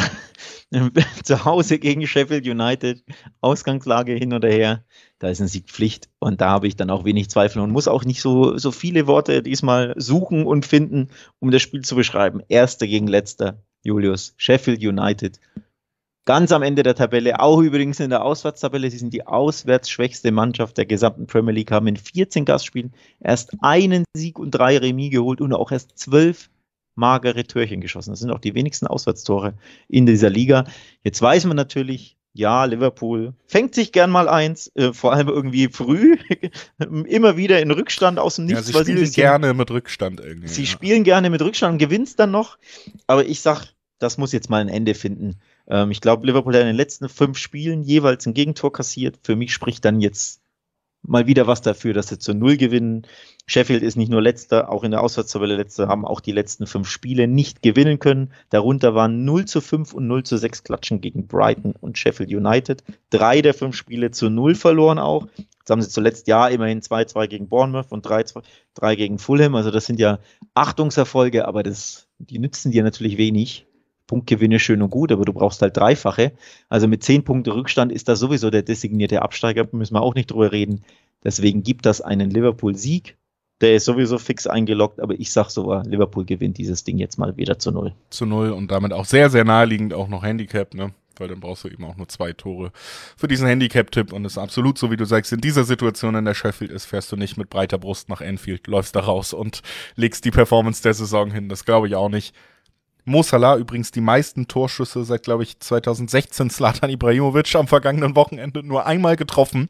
S2: Zu Hause gegen Sheffield United, Ausgangslage hin oder her, da ist ein Sieg Pflicht und da habe ich dann auch wenig Zweifel und muss auch nicht so viele Worte diesmal suchen und finden, um das Spiel zu beschreiben. Erster gegen Letzter, Julius, Sheffield United. Ganz am Ende der Tabelle, auch übrigens in der Auswärtstabelle, sie sind die auswärts schwächste Mannschaft der gesamten Premier League, haben in 14 Gastspielen erst einen Sieg und 3 Remis geholt und auch erst 12 magere Törchen geschossen. Das sind auch die wenigsten Auswärtstore in dieser Liga. Jetzt weiß man natürlich, ja, Liverpool fängt sich gern mal eins, vor allem irgendwie früh, immer wieder in Rückstand aus dem Nichts.
S1: Ja, sie spielen gerne mit Rückstand irgendwie.
S2: Sie spielen gerne mit Rückstand und gewinnst dann noch, aber ich sag, das muss jetzt mal ein Ende finden. Ich glaube, Liverpool hat in den letzten 5 Spielen jeweils ein Gegentor kassiert. Für mich spricht dann jetzt mal wieder was dafür, dass sie zu 0 gewinnen. Sheffield ist nicht nur Letzter, auch in der Auswärtstabelle Letzter, haben auch die letzten 5 Spiele nicht gewinnen können. Darunter waren 0:5 und 0:6 Klatschen gegen Brighton und Sheffield United. 3 der 5 Spiele zu 0 verloren auch. Jetzt haben sie zuletzt immerhin 2-2 gegen Bournemouth und 3 gegen Fulham. Also das sind ja Achtungserfolge, aber die nützen dir natürlich wenig. Punktgewinne schön und gut, aber du brauchst halt 3-fache. Also mit 10 Punkte Rückstand ist das sowieso der designierte Absteiger, müssen wir auch nicht drüber reden. Deswegen gibt das einen Liverpool-Sieg Der ist sowieso fix eingeloggt, aber ich sag so, Liverpool gewinnt dieses Ding jetzt mal wieder zu 0.
S1: Zu 0 und damit auch sehr, sehr naheliegend auch noch Handicap, ne? Weil dann brauchst du eben auch nur 2 Tore für diesen Handicap-Tipp und es ist absolut so, wie du sagst, in dieser Situation, in der Sheffield ist, fährst du nicht mit breiter Brust nach Anfield, läufst da raus und legst die Performance der Saison hin. Das glaube ich auch nicht. Mo Salah übrigens die meisten Torschüsse seit, glaube ich, 2016. Zlatan Ibrahimovic am vergangenen Wochenende nur einmal getroffen.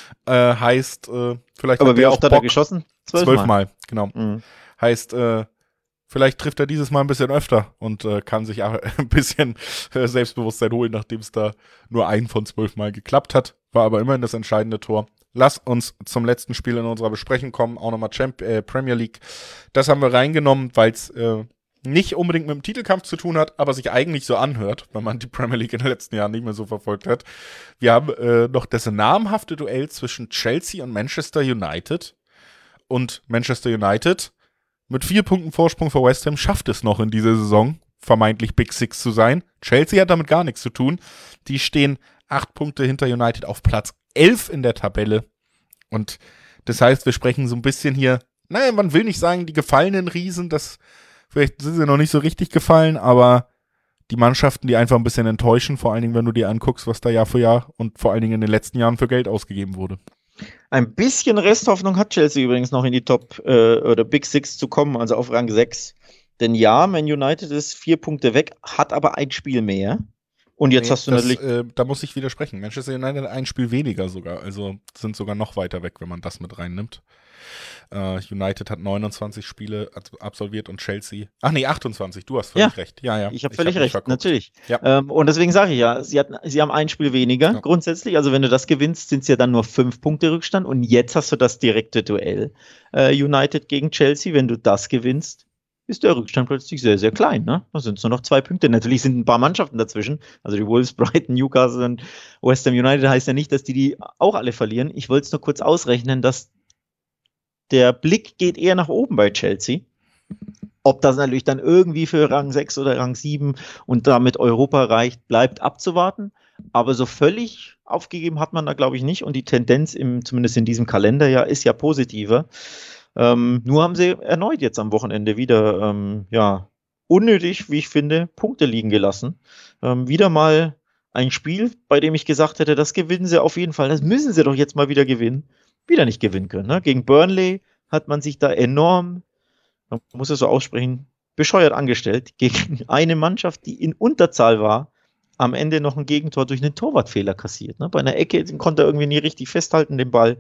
S1: Heißt, vielleicht
S2: aber
S1: hat
S2: wie
S1: der
S2: oft
S1: auch
S2: hat er
S1: Bock.
S2: geschossen?
S1: 12 Mal, genau.
S2: Mhm.
S1: Heißt, vielleicht trifft er dieses Mal ein bisschen öfter und kann sich auch ein bisschen Selbstbewusstsein holen, nachdem es da nur 1 von 12 Mal geklappt hat. War aber immerhin das entscheidende Tor. Lass uns zum letzten Spiel in unserer Besprechung kommen, auch nochmal Premier League. Das haben wir reingenommen, weil es nicht unbedingt mit dem Titelkampf zu tun hat, aber sich eigentlich so anhört, wenn man die Premier League in den letzten Jahren nicht mehr so verfolgt hat. Wir haben noch das namhafte Duell zwischen Chelsea und Manchester United. Und Manchester United mit 4 Punkten Vorsprung vor West Ham schafft es noch in dieser Saison, vermeintlich Big Six zu sein. Chelsea hat damit gar nichts zu tun. Die stehen 8 Punkte hinter United auf Platz 11 in der Tabelle. Und das heißt, wir sprechen so ein bisschen hier, naja, man will nicht sagen, die gefallenen Riesen, vielleicht sind sie noch nicht so richtig gefallen, aber die Mannschaften, die einfach ein bisschen enttäuschen, vor allen Dingen, wenn du dir anguckst, was da Jahr für Jahr und vor allen Dingen in den letzten Jahren für Geld ausgegeben wurde.
S2: Ein bisschen Resthoffnung hat Chelsea übrigens noch in die Top oder Big Six zu kommen, also auf Rang 6. Denn ja, Man United ist 4 Punkte weg, hat aber ein Spiel mehr. Und jetzt hast du natürlich.
S1: Da muss ich widersprechen. Manchester United hat ein Spiel weniger sogar, also sind sogar noch weiter weg, wenn man das mit reinnimmt. United hat 29 Spiele absolviert und Chelsea. 28, du hast völlig recht. Ja.
S2: Ich habe völlig recht, natürlich.
S1: Ja.
S2: Und deswegen sage ich ja, sie haben ein Spiel weniger grundsätzlich. Also wenn du das gewinnst, sind es ja dann nur 5 Punkte Rückstand. Und jetzt hast du das direkte Duell United gegen Chelsea. Wenn du das gewinnst, ist der Rückstand plötzlich sehr, sehr klein. Ne? Da sind es nur noch 2 Punkte. Natürlich sind ein paar Mannschaften dazwischen. Also die Wolves, Brighton, Newcastle und West Ham United heißt ja nicht, dass die auch alle verlieren. Ich wollte es nur kurz ausrechnen, dass der Blick geht eher nach oben bei Chelsea. Ob das natürlich dann irgendwie für Rang 6 oder Rang 7 und damit Europa reicht, bleibt abzuwarten. Aber so völlig aufgegeben hat man da, glaube ich, nicht. Und die Tendenz, zumindest in diesem Kalenderjahr, ist ja positiver. Nur haben sie erneut jetzt am Wochenende wieder unnötig, wie ich finde, Punkte liegen gelassen. Wieder mal ein Spiel, bei dem ich gesagt hätte, das gewinnen sie auf jeden Fall. Das müssen sie doch jetzt mal wieder gewinnen. Wieder nicht gewinnen können. Ne? Gegen Burnley hat man sich da enorm, man muss es so aussprechen, bescheuert angestellt. Gegen eine Mannschaft, die in Unterzahl war, am Ende noch ein Gegentor durch einen Torwartfehler kassiert. Ne? Bei einer Ecke konnte er irgendwie nie richtig festhalten, den Ball.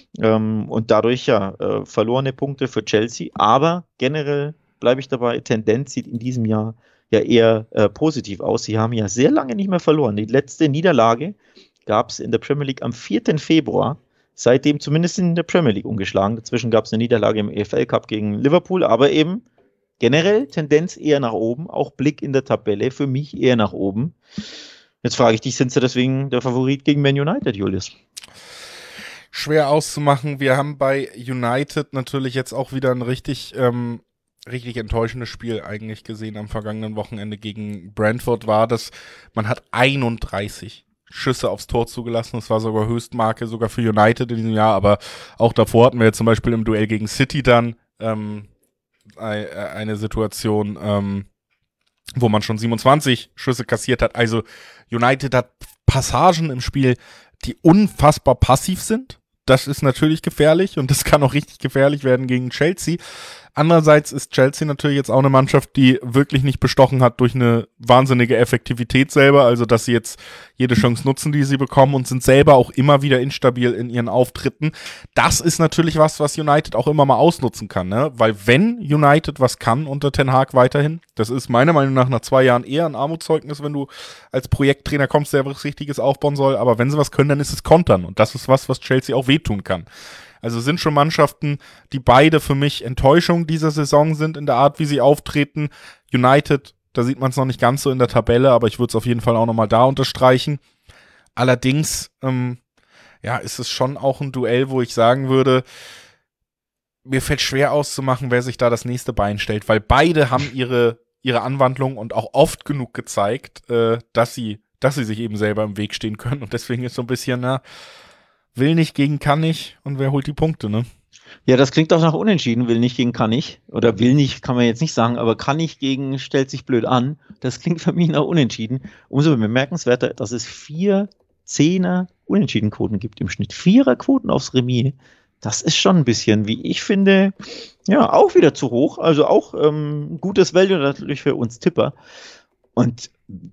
S2: Und dadurch verlorene Punkte für Chelsea. Aber generell bleibe ich dabei, Tendenz sieht in diesem Jahr ja eher positiv aus. Sie haben ja sehr lange nicht mehr verloren. Die letzte Niederlage gab es in der Premier League am 4. Februar. Seitdem zumindest in der Premier League umgeschlagen. Dazwischen gab es eine Niederlage im EFL Cup gegen Liverpool, aber eben generell Tendenz eher nach oben, auch Blick in der Tabelle für mich eher nach oben. Jetzt frage ich dich, sind sie deswegen der Favorit gegen Man United, Julius?
S1: Schwer auszumachen. Wir haben bei United natürlich jetzt auch wieder ein richtig enttäuschendes Spiel eigentlich gesehen am vergangenen Wochenende gegen Brentford war, dass man hat 31 Schüsse aufs Tor zugelassen. Das war sogar Höchstmarke, sogar für United in diesem Jahr, aber auch davor hatten wir jetzt zum Beispiel im Duell gegen City dann eine Situation, wo man schon 27 Schüsse kassiert hat. Also United hat Passagen im Spiel, die unfassbar passiv sind. Das ist natürlich gefährlich und das kann auch richtig gefährlich werden gegen Chelsea. Andererseits ist Chelsea natürlich jetzt auch eine Mannschaft, die wirklich nicht bestochen hat durch eine wahnsinnige Effektivität selber, also dass sie jetzt jede Chance nutzen, die sie bekommen und sind selber auch immer wieder instabil in ihren Auftritten. Das ist natürlich was United auch immer mal ausnutzen kann, ne? Weil wenn United was kann unter Ten Hag weiterhin, das ist meiner Meinung nach 2 Jahren eher ein Armutszeugnis, wenn du als Projekttrainer kommst, der was Richtiges aufbauen soll, aber wenn sie was können, dann ist es Kontern und das ist was Chelsea auch wehtun kann. Also sind schon Mannschaften, die beide für mich Enttäuschung dieser Saison sind in der Art, wie sie auftreten. United, da sieht man es noch nicht ganz so in der Tabelle, aber ich würde es auf jeden Fall auch nochmal da unterstreichen. Allerdings, ist es schon auch ein Duell, wo ich sagen würde, mir fällt schwer auszumachen, wer sich da das nächste Bein stellt, weil beide haben ihre Anwandlung und auch oft genug gezeigt, dass sie sich eben selber im Weg stehen können und deswegen ist so ein bisschen, will nicht gegen kann nicht und wer holt die Punkte, ne?
S2: Ja, das klingt doch nach Unentschieden. Will nicht gegen kann ich. Oder will nicht, kann man jetzt nicht sagen, aber kann ich gegen stellt sich blöd an. Das klingt für mich nach Unentschieden. Umso bemerkenswerter, dass es 4 10er Unentschiedenquoten gibt im Schnitt. 4er-Quoten aufs Remis. Das ist schon ein bisschen, wie ich finde, ja, auch wieder zu hoch. Also auch gutes Value natürlich für uns Tipper. Und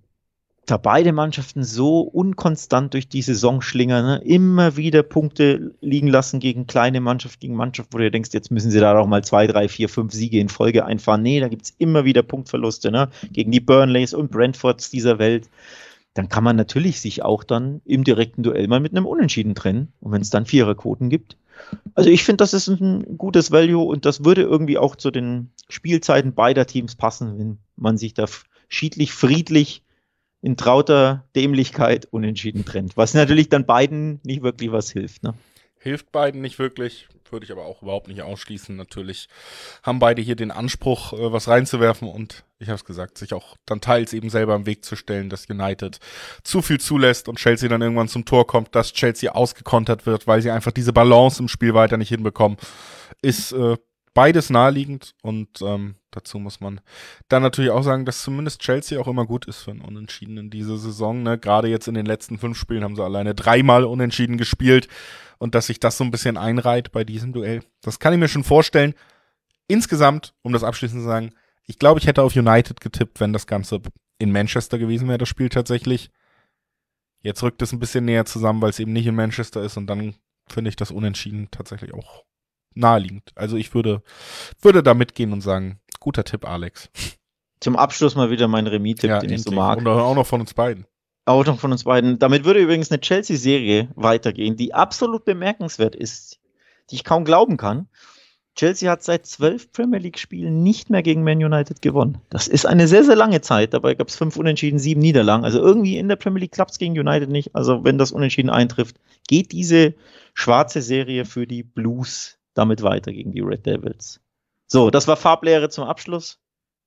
S2: da beide Mannschaften so unkonstant durch die Saison schlingern, ne? Immer wieder Punkte liegen lassen gegen kleine Mannschaft, gegen Mannschaft, wo du denkst, jetzt müssen sie da doch mal 2, 3, 4, 5 Siege in Folge einfahren. Nee, da gibt es immer wieder Punktverluste, ne? Gegen die Burnleys und Brentfords dieser Welt. Dann kann man natürlich sich auch dann im direkten Duell mal mit einem Unentschieden trennen. Und wenn es dann Viererquoten gibt. Also ich finde, das ist ein gutes Value und das würde irgendwie auch zu den Spielzeiten beider Teams passen, wenn man sich da schiedlich, friedlich in trauter Dämlichkeit unentschieden trennt. Was natürlich dann beiden nicht wirklich was hilft. Ne?
S1: Hilft beiden nicht wirklich, würde ich aber auch überhaupt nicht ausschließen. Natürlich haben beide hier den Anspruch, was reinzuwerfen und, ich habe es gesagt, sich auch dann teils eben selber im Weg zu stellen, dass United zu viel zulässt und Chelsea dann irgendwann zum Tor kommt, dass Chelsea ausgekontert wird, weil sie einfach diese Balance im Spiel weiter nicht hinbekommen, ist beides naheliegend und dazu muss man dann natürlich auch sagen, dass zumindest Chelsea auch immer gut ist für einen Unentschieden in dieser Saison. Ne? Gerade jetzt in den letzten 5 Spielen haben sie alleine 3-mal Unentschieden gespielt und dass sich das so ein bisschen einreiht bei diesem Duell. Das kann ich mir schon vorstellen. Insgesamt, um das abschließend zu sagen, ich glaube, ich hätte auf United getippt, wenn das Ganze in Manchester gewesen wäre, das Spiel tatsächlich. Jetzt rückt es ein bisschen näher zusammen, weil es eben nicht in Manchester ist und dann finde ich das Unentschieden tatsächlich auch naheliegend. Also ich würde da mitgehen und sagen, guter Tipp, Alex.
S2: Zum Abschluss mal wieder mein Remis-Tipp,
S1: ja,
S2: den
S1: endlich.
S2: Ich so mag.
S1: Und auch noch von uns beiden.
S2: Auch noch von uns beiden. Damit würde übrigens eine Chelsea-Serie weitergehen, die absolut bemerkenswert ist, die ich kaum glauben kann. Chelsea hat seit 12 Premier League-Spielen nicht mehr gegen Man United gewonnen. Das ist eine sehr, sehr lange Zeit. Dabei gab es 5 Unentschieden, 7 Niederlagen. Also irgendwie in der Premier League klappt es gegen United nicht. Also wenn das Unentschieden eintrifft, geht diese schwarze Serie für die Blues damit weiter gegen die Red Devils. So, das war Farblehre zum Abschluss.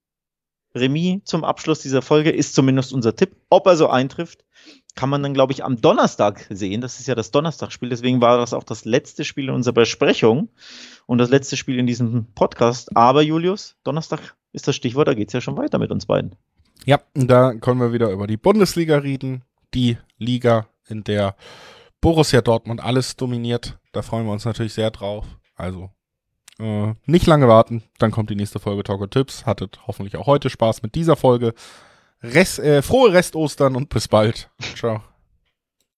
S2: Remis zum Abschluss dieser Folge ist zumindest unser Tipp. Ob er so eintrifft, kann man dann, glaube ich, am Donnerstag sehen. Das ist ja das Donnerstagspiel. Deswegen war das auch das letzte Spiel in unserer Besprechung und das letzte Spiel in diesem Podcast. Aber Julius, Donnerstag ist das Stichwort. Da geht es ja schon weiter mit uns beiden.
S1: Ja, da können wir wieder über die Bundesliga reden. Die Liga, in der Borussia Dortmund alles dominiert. Da freuen wir uns natürlich sehr drauf. Also nicht lange warten, dann kommt die nächste Folge Talk und Tipps. Hattet hoffentlich auch heute Spaß mit dieser Folge. Frohe Restostern und bis bald. Ciao.